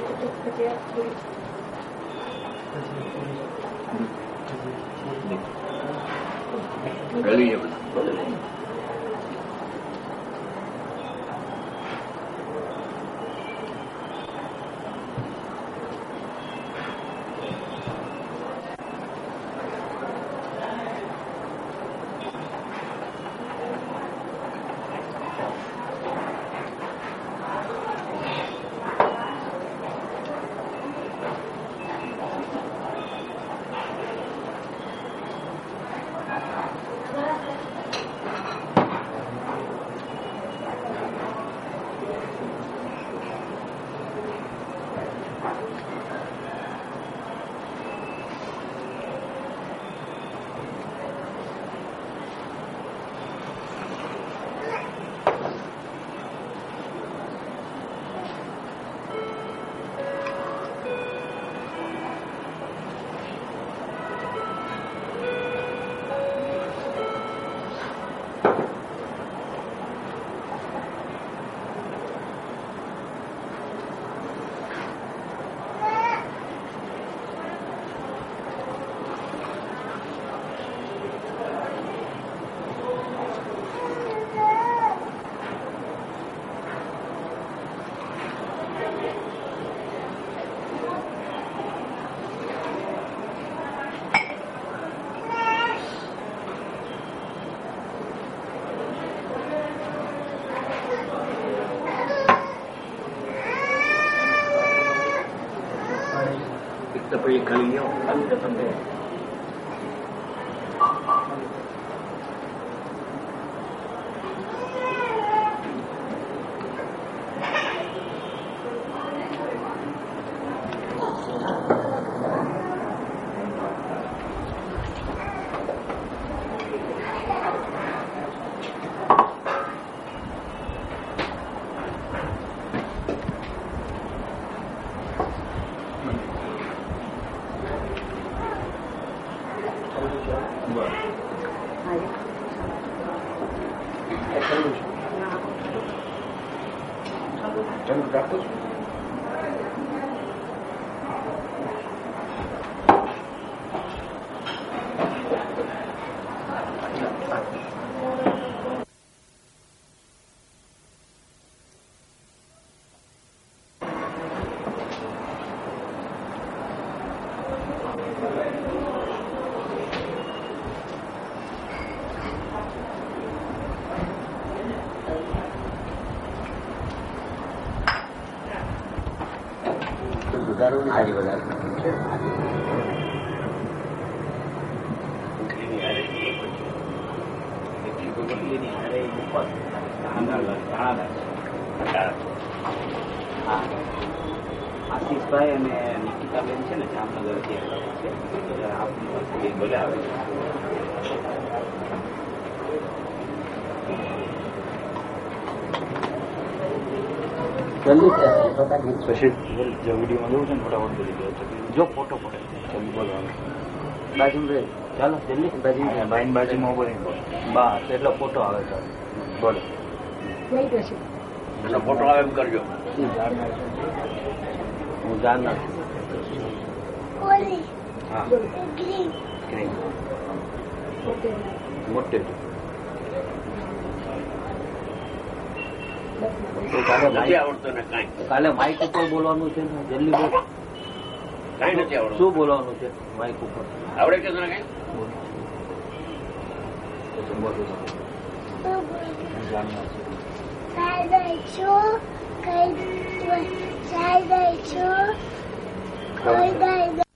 S2: ગળી જાય બધા. તો પછી ગળી જાઓ. આજે
S1: આશીષભાઈ અને નિકિતાબેન છે ને જામનગરથી આપણી બોલાવે
S3: જલ્દી પછી
S6: જે વિડીયોમાં જોઉં છે ને ફટાફટ બોલી ગયો છે
S1: જો ફોટો પડે
S6: જલ્દી બોલવાનું
S3: બાજુમાં ચાલો જલ્દી બાજુ
S6: બાઈન બાજુમાં બોલી
S1: બસ એટલો ફોટો આવે છે
S6: બોલો
S2: એટલે ફોટો આવે એમ કરજો.
S1: હું જાણનાર
S6: હા
S1: મોટે
S2: નથી આવડતું ને કાંઈ
S1: કાલે માઇક ઉપર બોલવાનું છે ને જલ્દી બોલ.
S2: કાંઈ નથી આવડતું.
S1: શું બોલવાનું છે માઇક ઉપર?
S2: આવડે છે તને કાંઈ?
S1: જાણનાર છે.
S8: Saturday show, Saturday show, Saturday show.